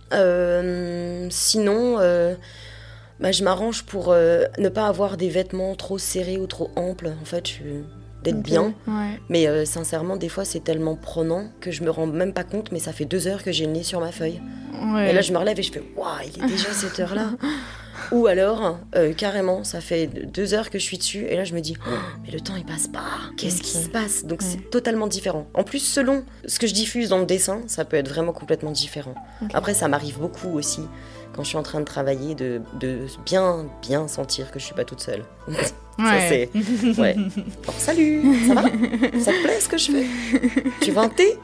Euh, sinon, euh, bah, je m'arrange pour euh, ne pas avoir des vêtements trop serrés ou trop amples. En fait, je, d'être Ok. bien. Ouais. Mais euh, sincèrement, des fois, c'est tellement prenant que je me rends même pas compte, mais ça fait deux heures que j'ai le nez sur ma feuille. Ouais. Et là, je me relève et je fais « Waouh, il est déjà cette heure-là !» Ou alors, euh, carrément, ça fait deux heures que je suis dessus, et là, je me dis oh, « Mais le temps, il passe pas. Qu'est-ce qui Ok. se passe ?» Donc, Ouais. c'est totalement différent. En plus, selon ce que je diffuse dans le dessin, ça peut être vraiment complètement différent. Ok. Après, ça m'arrive beaucoup aussi, quand je suis en train de travailler, de, de bien, bien sentir que je suis pas toute seule. Ça, Ouais. c'est... Ouais. Alors, salut, ça va? Ça te plaît ce que je fais? Tu veux un thé?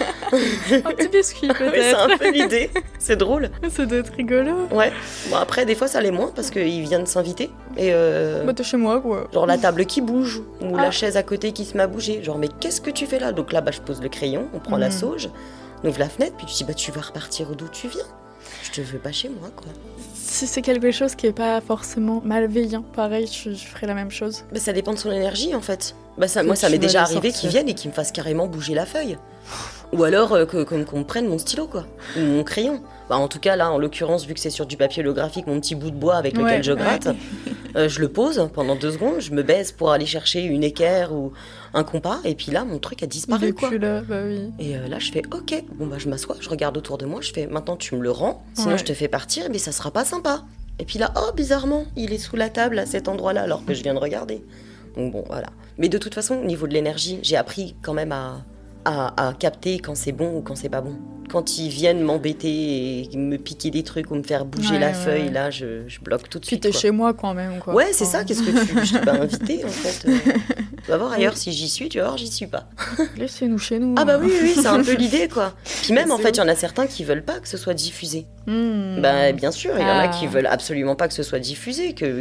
Un petit biscuit Oui, c'est peut-être. un peu l'idée. C'est drôle. Ça doit être rigolo. Ouais. Bon, après, des fois, ça l'est moins parce qu'ils viennent s'inviter. Et euh, Bah t'es chez moi quoi. genre la table qui bouge ou Ah. la chaise à côté qui se met à bouger. Genre, mais qu'est-ce que tu fais là? Donc là, bah, je pose le crayon, on prend la Mhm. sauge, on ouvre la fenêtre, puis tu dis, bah, tu vas repartir d'où tu viens. Je te veux pas chez moi, quoi. Si c'est quelque chose qui est pas forcément malveillant, pareil, je, je ferais la même chose. Bah, ça dépend de son énergie, en fait. Bah, ça, Que moi, ça tu m'est vas déjà les arrivé sortir. qu'ils viennent et qu'ils me fassent carrément bouger la feuille. Ou alors euh, que, qu'on, qu'on me prenne mon stylo, quoi. Ou mon crayon. Bah, en tout cas, là, en l'occurrence, vu que c'est sur du papier holographique, mon petit bout de bois avec lequel Ouais, je ouais. gratte, euh, je le pose pendant deux secondes, je me baisse pour aller chercher une équerre ou un compas, et puis là, mon truc a Il disparu, est quoi. plus là, bah oui. Et euh, là, je fais ok, bon bah je m'assois, je regarde autour de moi, je fais maintenant tu me le rends, sinon Ouais. je te fais partir, mais ça sera pas sympa. Et puis là, oh bizarrement, il est sous la table à cet endroit-là alors que je viens de regarder. Donc bon, voilà. Mais de toute façon, au niveau de l'énergie, j'ai appris quand même à, à, à capter quand c'est bon ou quand c'est pas bon. Quand ils viennent m'embêter et me piquer des trucs ou me faire bouger Ouais, la ouais, feuille, ouais. là, je, je bloque tout de Puis suite. t'es quoi. chez moi quand même quoi. Ouais, c'est Enfin, ça, qu'est-ce que tu... Je t'ai pas invité en fait. euh. Tu vas voir ailleurs si j'y suis, tu vas voir, j'y suis pas. Laissez-nous chez nous. Ah bah oui, oui, c'est un peu l'idée quoi. Puis même en C'est fait, il y en a certains qui veulent pas que ce soit diffusé. Hmm. Bah bien sûr, il y en a Ah. qui veulent absolument pas que ce soit diffusé, que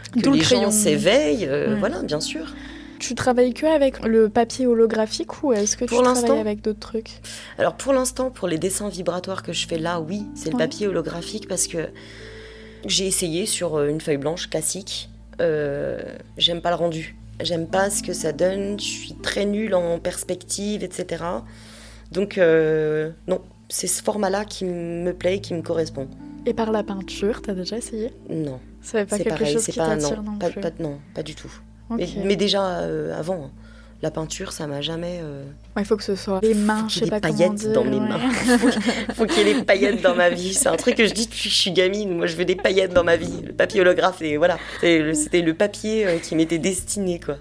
que D'où les le crayon. gens s'éveillent, euh, Ouais. voilà, bien sûr. Tu travailles que avec le papier holographique ou est-ce que tu Pour travailles l'instant- avec d'autres trucs? Alors pour l'instant, pour les dessins vibratoires que je fais là, oui, c'est le Ouais. papier holographique parce que j'ai essayé sur euh, une feuille blanche classique. Euh, j'aime pas le rendu. J'aime pas ce que ça donne. Je suis très nulle en perspective, et cetera. Donc euh, non, c'est ce format-là qui me plaît et qui me correspond. Et par la peinture, t'as déjà essayé? Non, C'est pas c'est quelque pareil, chose c'est qui pas t'attire non, non, pas, plus. pas- non, pas du tout. Ok. Mais, mais déjà euh, avant, hein, la peinture, ça m'a jamais. euh, Ouais, il faut que ce soit les mains, je qu'il y sais ait pas des comment paillettes dire. dans mes ouais. mains. Faut, faut qu'il y ait des paillettes dans ma vie. C'est un truc que je dis depuis que je suis gamine. Moi, je veux des paillettes dans ma vie. Le papier holographe, et voilà. C'est le- C'était le papier euh, qui m'était destiné, quoi.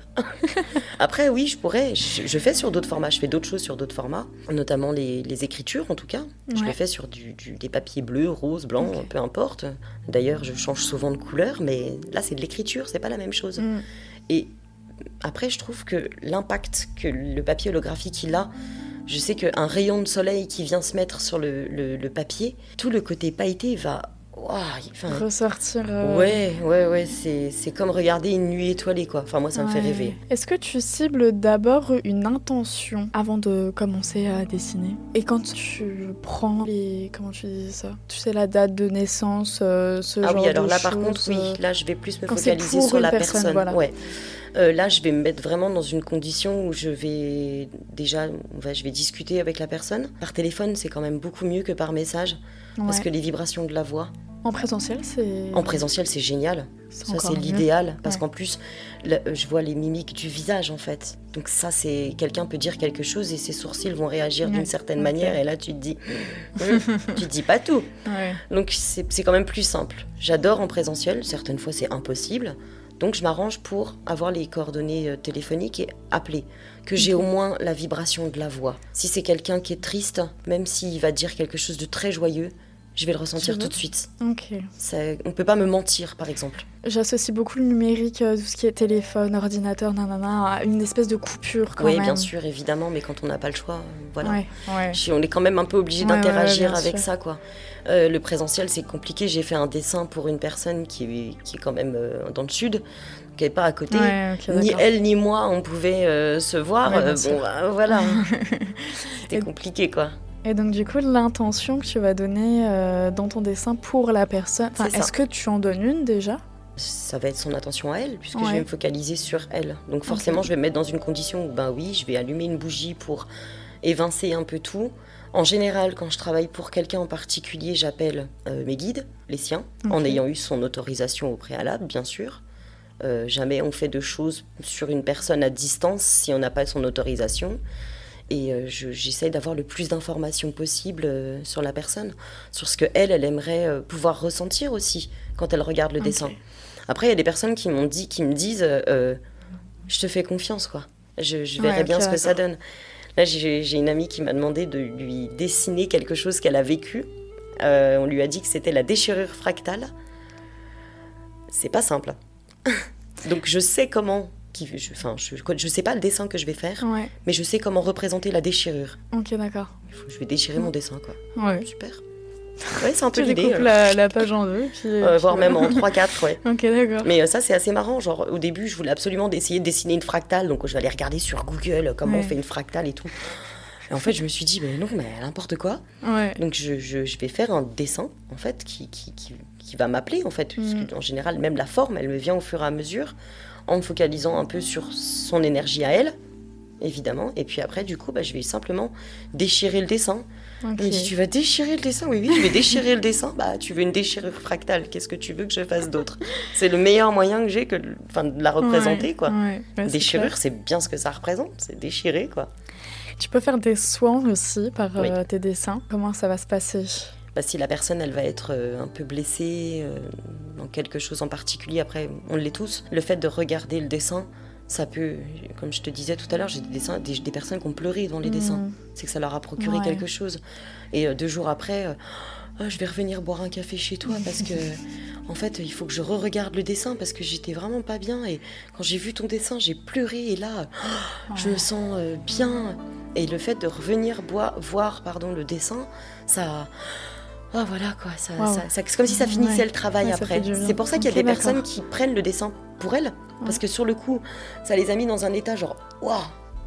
Après, oui, je pourrais. Je, je fais sur d'autres formats. Je fais d'autres choses sur d'autres formats, notamment les, les écritures, en tout cas. Je Ouais. les fais sur du, du- des papiers bleus, roses, blancs, Ok. peu importe. D'ailleurs, je change souvent de couleur, mais là, c'est de l'écriture. C'est pas la même chose. Mm. Et après, je trouve que l'impact que le papier holographique il a, je sais qu'un rayon de soleil qui vient se mettre sur le, le- le papier, tout le côté pailleté va... Ouah, enfin, Ressortir. euh, ouais, ouais, ouais, c'est, c'est comme regarder une nuit étoilée, quoi. Enfin, moi, ça me fait ouais. rêver. Est-ce que tu cibles d'abord une intention avant de commencer à dessiner? Et quand tu prends les... Comment tu dis ça? Tu sais, la date de naissance, euh, ce Ah genre oui, alors de là, par choses, contre, oui, euh, là, je vais plus me quand c'est focaliser pour sur une la personne, personne. voilà. Ouais. Euh, là, je vais me mettre vraiment dans une condition où je vais déjà, on va- je vais discuter avec la personne. Par téléphone, c'est quand même beaucoup mieux que par message, parce ouais. que les vibrations de la voix. En présentiel, c'est... En présentiel, c'est génial. Ça, encore c'est mieux. l'idéal. Parce Ouais. qu'en plus, là, je vois les mimiques du visage, en fait. Donc ça, c'est... Quelqu'un peut dire quelque chose et ses sourcils vont réagir Ouais. d'une certaine Ok. manière. Et là, tu te dis... hum, tu te dis pas tout. Ouais. Donc c'est, c'est quand même plus simple. J'adore en présentiel. Certaines fois, c'est impossible. Donc je m'arrange pour avoir les coordonnées euh, téléphoniques et appeler. Que j'ai Ok. au moins la vibration de la voix. Si c'est quelqu'un qui est triste, même s'il va dire quelque chose de très joyeux, je vais le ressentir veux tout de suite. Ok. Ça, on peut pas me mentir, par exemple. J'associe beaucoup le numérique, euh, tout ce qui est téléphone, ordinateur, nanana, à une espèce de coupure quand Oui, même. bien sûr, évidemment, mais quand on n'a pas le choix, euh, voilà. Ouais, ouais. Je- On est quand même un peu obligé Ouais, ouais, d'interagir ouais, bien avec sûr. ça, quoi. Euh, le présentiel, c'est compliqué. J'ai fait un dessin pour une personne qui est, qui est quand même euh, dans le sud, qui n'est pas à côté. Ouais, ok, Ni d'accord. elle ni moi, on pouvait euh, se voir. Ouais, bien Euh, sûr. bon, bah, voilà. C'était Et- compliqué, quoi. Et donc du coup, l'intention que tu vas donner euh, dans ton dessin pour la personne, enfin, C'est ça. est-ce que tu en donnes une déjà? Ça va être son attention à elle, puisque Ouais. je vais me focaliser sur elle. Donc forcément, je vais me mettre dans une condition où, ben oui, je vais allumer une bougie pour évincer un peu tout. En général, quand je travaille pour quelqu'un en particulier, j'appelle euh, mes guides, les siens, en Ok. ayant eu son autorisation au préalable, bien sûr. Euh, jamais on fait de choses sur une personne à distance si on n'a pas son autorisation. Et euh, je- j'essaie d'avoir le plus d'informations possible euh, sur la personne, sur ce qu'elle, elle, elle aimerait euh, pouvoir ressentir aussi quand elle regarde le Ok. dessin. Après, il y a des personnes qui, m'ont dit, qui me disent euh, euh, je te fais confiance, quoi. Je, je verrai Ouais, bien ok, ce que ça d'accord. donne. Là, j'ai j'ai une amie qui m'a demandé de lui dessiner quelque chose qu'elle a vécu. Euh, on lui a dit que c'était la déchirure fractale. C'est pas simple. Donc, je sais comment. qui- je- Enfin, je, je sais pas le dessin que je vais faire, Ouais, mais je sais comment représenter la déchirure. ok, d'accord. Il faut- Je vais déchirer mon dessin, quoi. Ouais. Super. Ouais, c'est un peu Tu l'idée. découpes euh. la, la page en deux, puis... Euh, puis voire voilà. même en trois quatre, ouais. Ok, d'accord. Mais euh, ça, c'est assez marrant. Genre, au début, je voulais absolument essayer de dessiner une fractale. Donc, je vais aller regarder sur Google euh, comment Ouais. on fait une fractale et tout. Et en fait, je me suis dit, mais non, mais n'importe quoi. Ouais. Donc, je, je- je vais faire un dessin, en fait, qui, qui, qui, qui va m'appeler, en fait. Parce Mm. que, en général, même la forme, elle me vient au fur et à mesure, en me focalisant un peu sur son énergie à elle, évidemment. Et puis après, du coup, bah, je vais simplement déchirer le dessin. Ok. Elle me dit, tu vas déchirer le dessin? Oui, oui, je vais déchirer le dessin. Bah, tu veux une déchirure fractale. Qu'est-ce que tu veux que je fasse d'autre? C'est le meilleur moyen que j'ai que, de- enfin, de la représenter, Ouais, quoi. ouais, ouais, c'est Déchirure, clair. c'est bien ce que ça représente. C'est déchirer, quoi. Tu peux faire des soins aussi par Oui. euh, tes dessins. Comment ça va se passer? Bah, si la personne, elle va être euh, un peu blessée euh, dans quelque chose en particulier, après, on l'est tous. Le fait de regarder le dessin, ça peut, comme je te disais tout à l'heure, j'ai des dessins, des, des personnes qui ont pleuré devant les dessins. Mm. C'est que ça leur a procuré Ouais. quelque chose. Et euh, deux jours après, euh, Ah, je vais revenir boire un café chez toi parce que, en fait, il faut que je re-regarde le dessin parce que j'étais vraiment pas bien. Et quand j'ai vu ton dessin, j'ai pleuré. Et là, oh, je me sens euh, bien. Et le fait de revenir boire, voir pardon, le dessin, ça. oh voilà quoi, ça, Wow. ça- ça- c'est comme si ça finissait Ouais. le travail Ouais, ça après. fait du bien. C'est pour ça qu'il y a Ok, des d'accord. personnes qui prennent le dessin pour elles, parce que sur le coup, ça les a mis dans un état genre, waouh,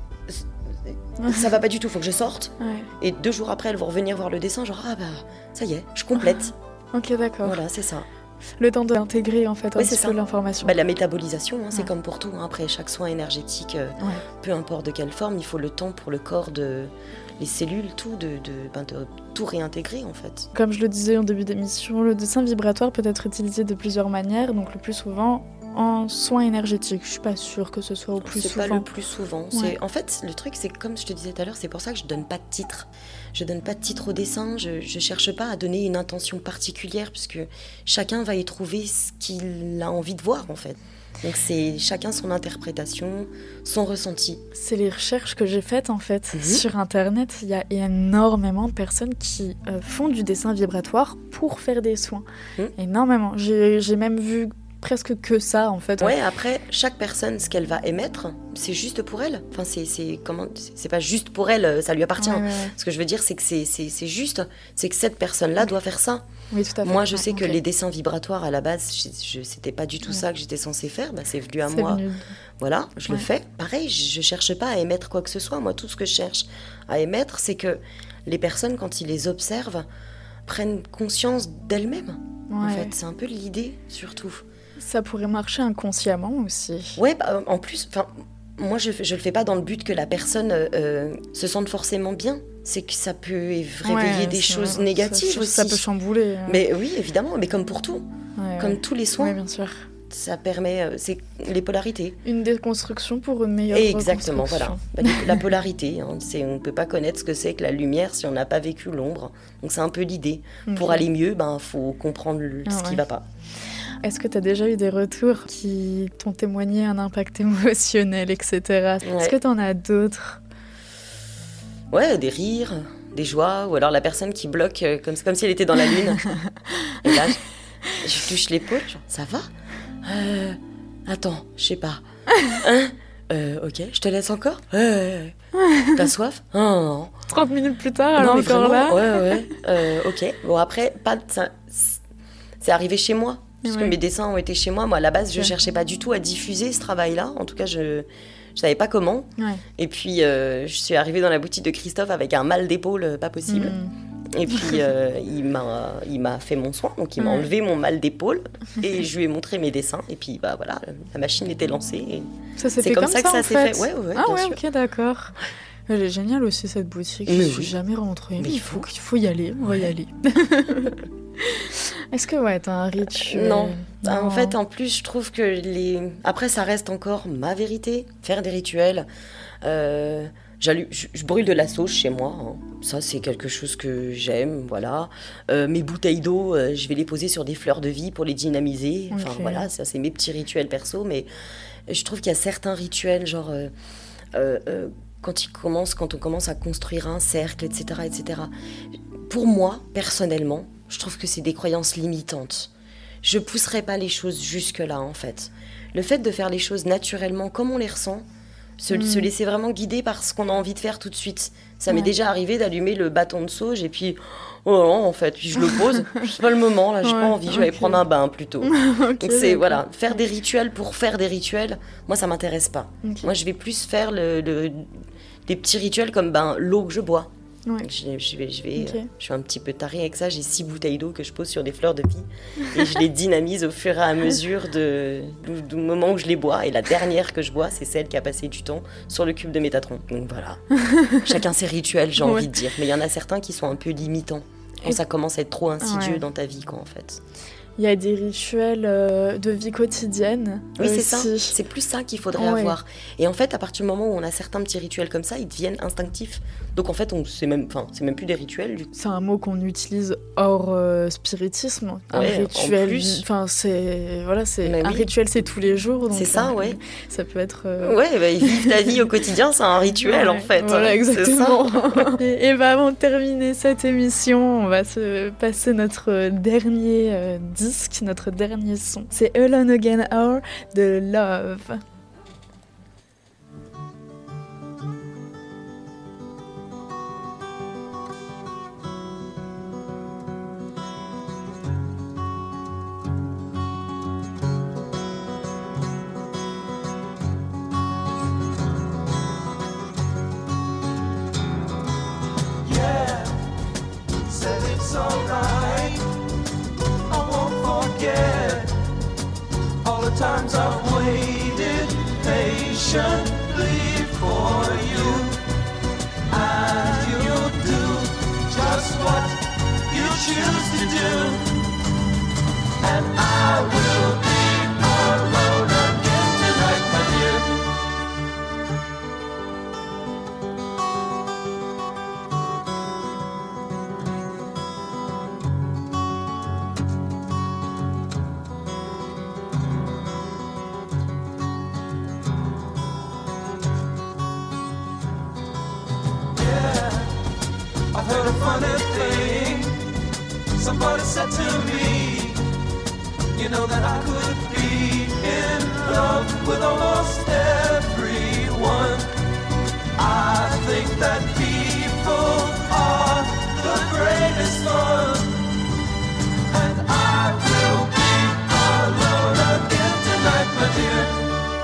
ça va pas du tout, faut que je sorte. Ouais. Et deux jours après, elles vont revenir voir le dessin, genre, ah bah, ça y est, je complète. Ok, d'accord. Voilà, c'est ça. Le temps d'intégrer en fait un Oui, petit c'est peu ça. l'information. Bah, la métabolisation, hein, c'est Ouais. comme pour tout. hein. Après chaque soin énergétique, euh, Ouais. peu importe de quelle forme, il faut le temps pour le corps, de, les cellules, tout, de, de, ben, de tout réintégrer en fait. Comme je le disais en début d'émission, le dessin vibratoire peut être utilisé de plusieurs manières, donc le plus souvent en soins énergétiques. Je suis pas sûre que ce soit au plus C'est souvent. pas le plus souvent. Ouais. C'est, en fait, le truc, c'est comme je te disais tout à l'heure, c'est pour ça que je donne pas de titre. Je donne pas de titre au dessin. Je, je cherche pas à donner une intention particulière, puisque chacun va y trouver ce qu'il a envie de voir en fait. Donc c'est chacun son interprétation, son ressenti. C'est les recherches que j'ai faites en fait Mhm. sur internet. Il y a énormément de personnes qui euh, font du dessin vibratoire pour faire des soins. Mhm. Énormément. J'ai j'ai même vu presque que ça en fait. Ouais, après, chaque personne, ce qu'elle va émettre, c'est juste pour elle. Enfin, c'est, c'est, comment, c'est c'est pas juste pour elle, euh, ça lui appartient. Ouais, ouais, ouais. Ce que je veux dire, c'est que c'est, c'est, c'est juste, c'est que cette personne-là doit faire ça. Oui, tout à fait. Moi, je sais que Ok. les dessins vibratoires, à la base, je, je- c'était pas du tout Ouais. ça que j'étais censée faire. Bah, c'est venu à C'est moi. venu. Voilà, je Ouais. le fais. Pareil, je, je cherche pas à émettre quoi que ce soit. Moi, tout ce que je cherche à émettre, c'est que les personnes, quand ils les observent, prennent conscience d'elles-mêmes. En Ouais. fait, c'est un peu l'idée, surtout. Ça pourrait marcher inconsciemment aussi. Ouais, bah, en plus, enfin, moi je, je le fais pas dans le but que la personne euh, euh, se sente forcément bien. C'est que ça peut réveiller Ouais, des c'est- choses ça- négatives ça, aussi. Ça peut chambouler. euh. Mais oui, évidemment, mais comme pour tout, Ouais, comme ouais. tous les soins, Ouais, bien sûr. ça permet, euh, c'est les polarités. Une déconstruction pour une meilleure Exactement, voilà. reconstruction. Bah, la polarité, hein, c'est, on peut pas connaître ce que c'est que la lumière si on n'a pas vécu l'ombre. Donc c'est un peu l'idée. Pour Ok. aller mieux, ben faut comprendre le- Ah ce qui ouais. va pas. Est-ce que tu as déjà eu des retours qui t'ont témoigné un impact émotionnel, et cetera. Est-ce Ouais. que tu en as d'autres? Ouais, des rires, des joies, ou alors la personne qui bloque euh, comme, comme si elle était dans la lune. Et là, je, je touche l'épaule, genre, ça va euh, Attends, je sais pas. Hein Euh, ok, je te laisse encore Ouais, ouais, ouais. T'as soif Oh, non, non. trente minutes plus tard, elle est Non, mais encore vraiment, là. ouais, ouais. Euh, ok, bon après, pas de- ça, c'est arrivé chez moi. Parce Ouais. que mes dessins ont été chez moi. Moi, à la base, je Ok. cherchais pas du tout à diffuser ce travail-là. En tout cas, je je savais pas comment. Ouais. Et puis, euh, je suis arrivée dans la boutique de Christophe avec un mal d'épaule euh, pas possible. Mm. Et puis, euh, il m'a il m'a fait mon soin. Donc, il m'a Ouais. enlevé mon mal d'épaule. Et je lui ai montré mes dessins. Et puis, bah voilà, la machine était lancée. Et Ça s'est c'est fait comme comme ça que ça en s'est fait. fait. Ouais, ouais, ouais, ah bien ouais, sûr. ok, d'accord. Elle est géniale aussi cette boutique. Mais Je oui. suis jamais rentrée. Mais Mais il il faut, faut. il faut y aller. On va y aller. Est-ce que ouais, t'as un rituel? Non. En Non. fait, en plus, je trouve que les. Après, ça reste encore ma vérité. Faire des rituels. Euh, j'allume- je, je brûle de la sauge chez moi. hein. Ça, c'est quelque chose que j'aime. Voilà. Euh, mes bouteilles d'eau, euh, je vais les poser sur des fleurs de vie pour les dynamiser. Enfin, Ok. voilà, ça, c'est mes petits rituels perso. Mais je trouve qu'il y a certains rituels, genre. euh, euh, euh, quand, ils commencent, quand on commence à construire un cercle, et cetera, et cetera. Pour moi, personnellement, je trouve que c'est des croyances limitantes. Je pousserai pas les choses jusque-là, en fait. Le fait de faire les choses naturellement, comme on les ressent, se, Mm. se laisser vraiment guider par ce qu'on a envie de faire tout de suite. Ça m'est Ouais. déjà arrivé d'allumer le bâton de sauge et puis, oh non, en fait, puis je le pose. C'est pas le moment, là, j'ai Ouais, pas envie, je vais aller ok. prendre un bain plutôt. Ok, Donc c'est, d'accord. voilà, faire des rituels pour faire des rituels, moi, ça m'intéresse pas. Ok. Moi, je vais plus faire le, le- des petits rituels comme ben, l'eau que je bois. Ouais. Je, je vais, je, vais, Ok. euh, je suis un petit peu tarée avec ça. J'ai six bouteilles d'eau que je pose sur des fleurs de vie et je les dynamise au fur et à mesure de, du, du moment où je les bois. Et la dernière que je bois, c'est celle qui a passé du temps sur le cube de Métatron. Donc voilà. Chacun ses rituels, j'ai Ouais. envie de dire. Mais il y en a certains qui sont un peu limitants. Quand Et- ça commence à être trop insidieux Ouais. dans ta vie, quoi, en fait. Il y a des rituels euh, de vie quotidienne. Oui, c'est ça. aussi. C'est plus ça qu'il faudrait Ouais. avoir. Et en fait, à partir du moment où on a certains petits rituels comme ça, ils deviennent instinctifs. Donc en fait, on, c'est même, enfin, c'est même plus des rituels. Du... C'est un mot qu'on utilise hors euh, spiritisme. Un Ouais, en rituel, plus. enfin c'est voilà, c'est Mais un oui. rituel, c'est tous les jours. donc, C'est ça, euh, ouais. Ça peut être. euh, Ouais, bah, vivre ta vie au quotidien, c'est un rituel en ouais, fait. Voilà, C'est ça. exactement. et, et bah, avant de terminer cette émission, on va se passer notre dernier euh, disque, notre dernier son. C'est Alone Again Hour de Love. Sometimes I've waited patiently for you, and you'll do just what you choose to do, and I will be alone again tonight, my dear. I heard a funny thing. Somebody said to me, you know that I could be in love with almost everyone. I think that people are the greatest fun, and I will be alone again tonight, my dear.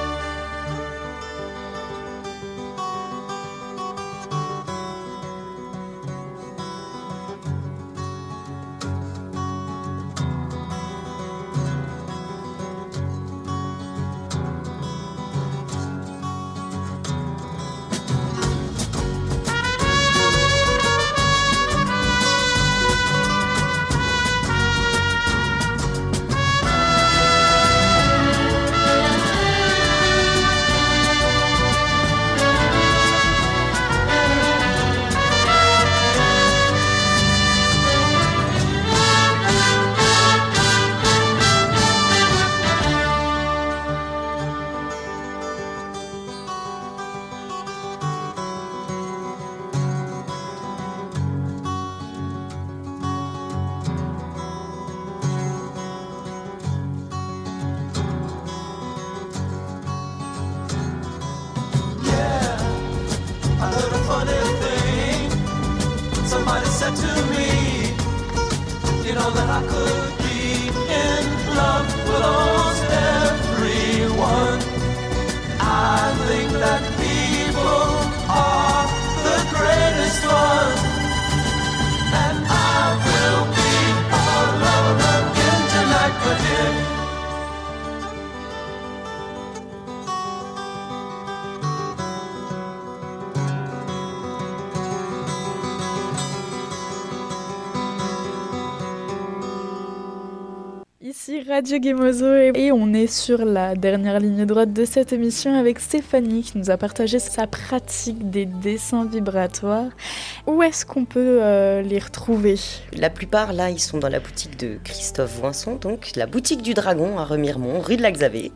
Somebody said to me, you know that I could be in love with almost everyone. I think that people are the greatest fun, and I will be alone again tonight, my dear. Ici Radio Gemozo et on est sur la dernière ligne droite de cette émission avec Stéphanie qui nous a partagé sa pratique des dessins vibratoires. Où est-ce qu'on peut euh, les retrouver ? La plupart, là, ils sont dans la boutique de Christophe Voinson, donc la boutique du Dragon à Remiremont, rue de la Xavé.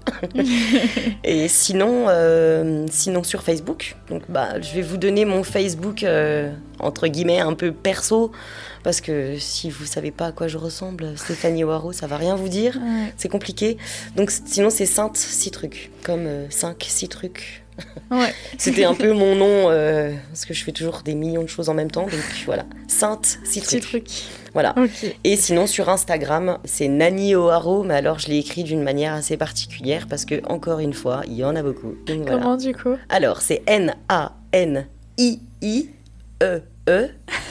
Et sinon, euh, sinon sur Facebook, donc, bah, je vais vous donner mon Facebook, euh, entre guillemets, un peu perso, parce que si vous savez pas à quoi je ressemble, Stéphanie Waro, ça va rien vous dire, ouais. C'est compliqué. Donc sinon c'est Sainte Citruc, comme euh, cinq Citruc. Ouais. C'était un peu mon nom, euh, parce que je fais toujours des millions de choses en même temps, donc voilà, Sainte Citruc. Citruc. Voilà. Okay. Et sinon sur Instagram, c'est Nani O'Haro, mais alors je l'ai écrit d'une manière assez particulière, parce que encore une fois, il y en a beaucoup. Donc, Comment voilà. Du coup ? Alors c'est N A N I I E E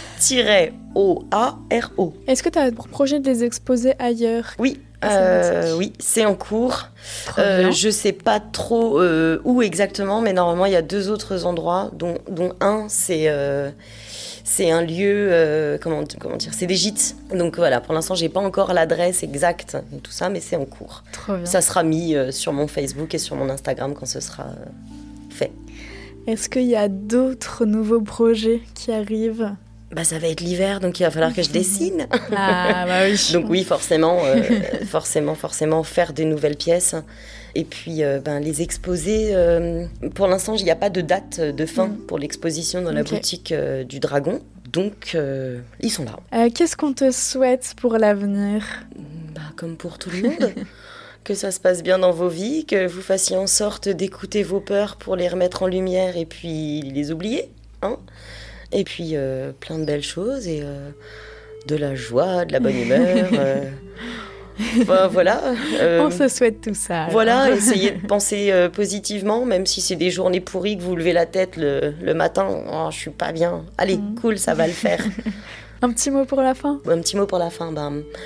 O A R O. Est-ce que tu as pour projet de les exposer ailleurs ? Oui, euh, oui, c'est en cours. Euh, je sais pas trop euh, où exactement, mais normalement il y a deux autres endroits, dont, dont un c'est euh, c'est un lieu, euh, comment, comment dire, c'est des gîtes. Donc voilà, pour l'instant j'ai pas encore l'adresse exacte et tout ça, mais c'est en cours. Trop bien. Ça sera mis euh, sur mon Facebook et sur mon Instagram quand ce sera euh, fait. Est-ce qu'il y a d'autres nouveaux projets qui arrivent ? Bah, ça va être l'hiver, donc il va falloir que je dessine. Ah, bah oui. Donc oui, forcément, euh, forcément, forcément, faire des nouvelles pièces. Et puis, euh, ben, les exposer. Euh, pour l'instant, il n'y a pas de date de fin mm. pour l'exposition dans la okay. boutique euh, du Dragon. Donc, euh, ils sont là. Euh, qu'est-ce qu'on te souhaite pour l'avenir ? Bah, comme pour tout le monde. Que ça se passe bien dans vos vies, que vous fassiez en sorte d'écouter vos peurs pour les remettre en lumière et puis les oublier, hein ? Et puis euh, plein de belles choses et euh, de la joie, de la bonne humeur. euh, enfin, voilà. Euh, On se souhaite tout ça. Alors. Voilà, essayez de penser euh, positivement, même si c'est des journées pourries que vous levez la tête le, le matin. Oh, je suis pas bien. Allez, mmh. cool, ça va le faire. Un petit mot pour la fin ? Un petit mot pour la fin. Ben,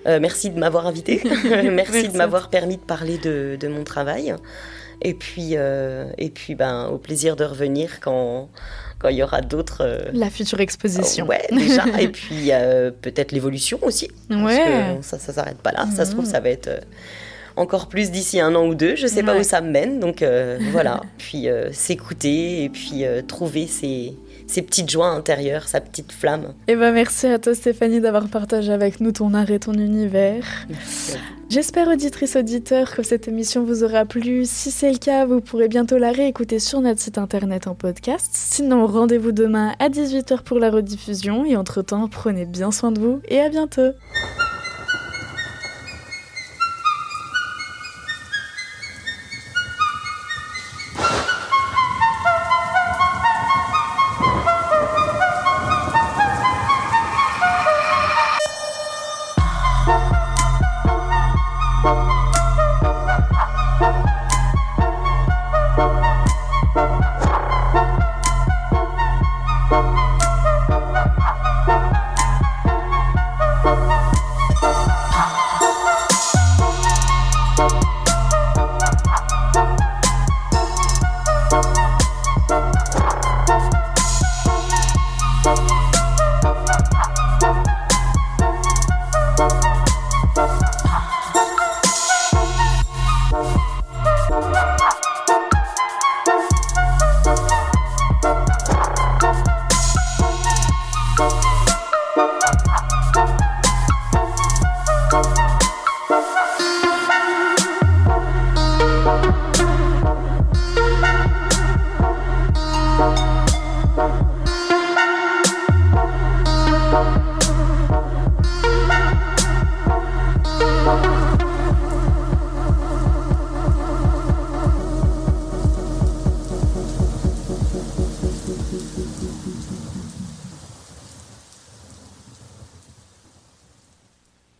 Euh, merci de m'avoir invitée. merci, Merci de m'avoir permis de parler de, de mon travail. Et puis, euh, et puis ben, au plaisir de revenir quand, quand il y aura d'autres... Euh... La future exposition. Euh, ouais, déjà. Et puis euh, peut-être l'évolution aussi. Ouais. Parce que ça ne s'arrête pas là. Mmh. Ça se trouve, ça va être... Euh, encore plus d'ici un an ou deux, je ne sais ouais. pas où ça me mène, donc euh, voilà. Puis euh, s'écouter et puis euh, trouver ses, ses petites joies intérieures, sa petite flamme. Et ben merci à toi Stéphanie d'avoir partagé avec nous ton art et ton univers. Merci. J'espère, auditrices, auditeurs, que cette émission vous aura plu. Si c'est le cas, vous pourrez bientôt la réécouter sur notre site internet en podcast. Sinon, rendez-vous demain à dix-huit heures pour la rediffusion. Et entre-temps, prenez bien soin de vous et à bientôt. Bye.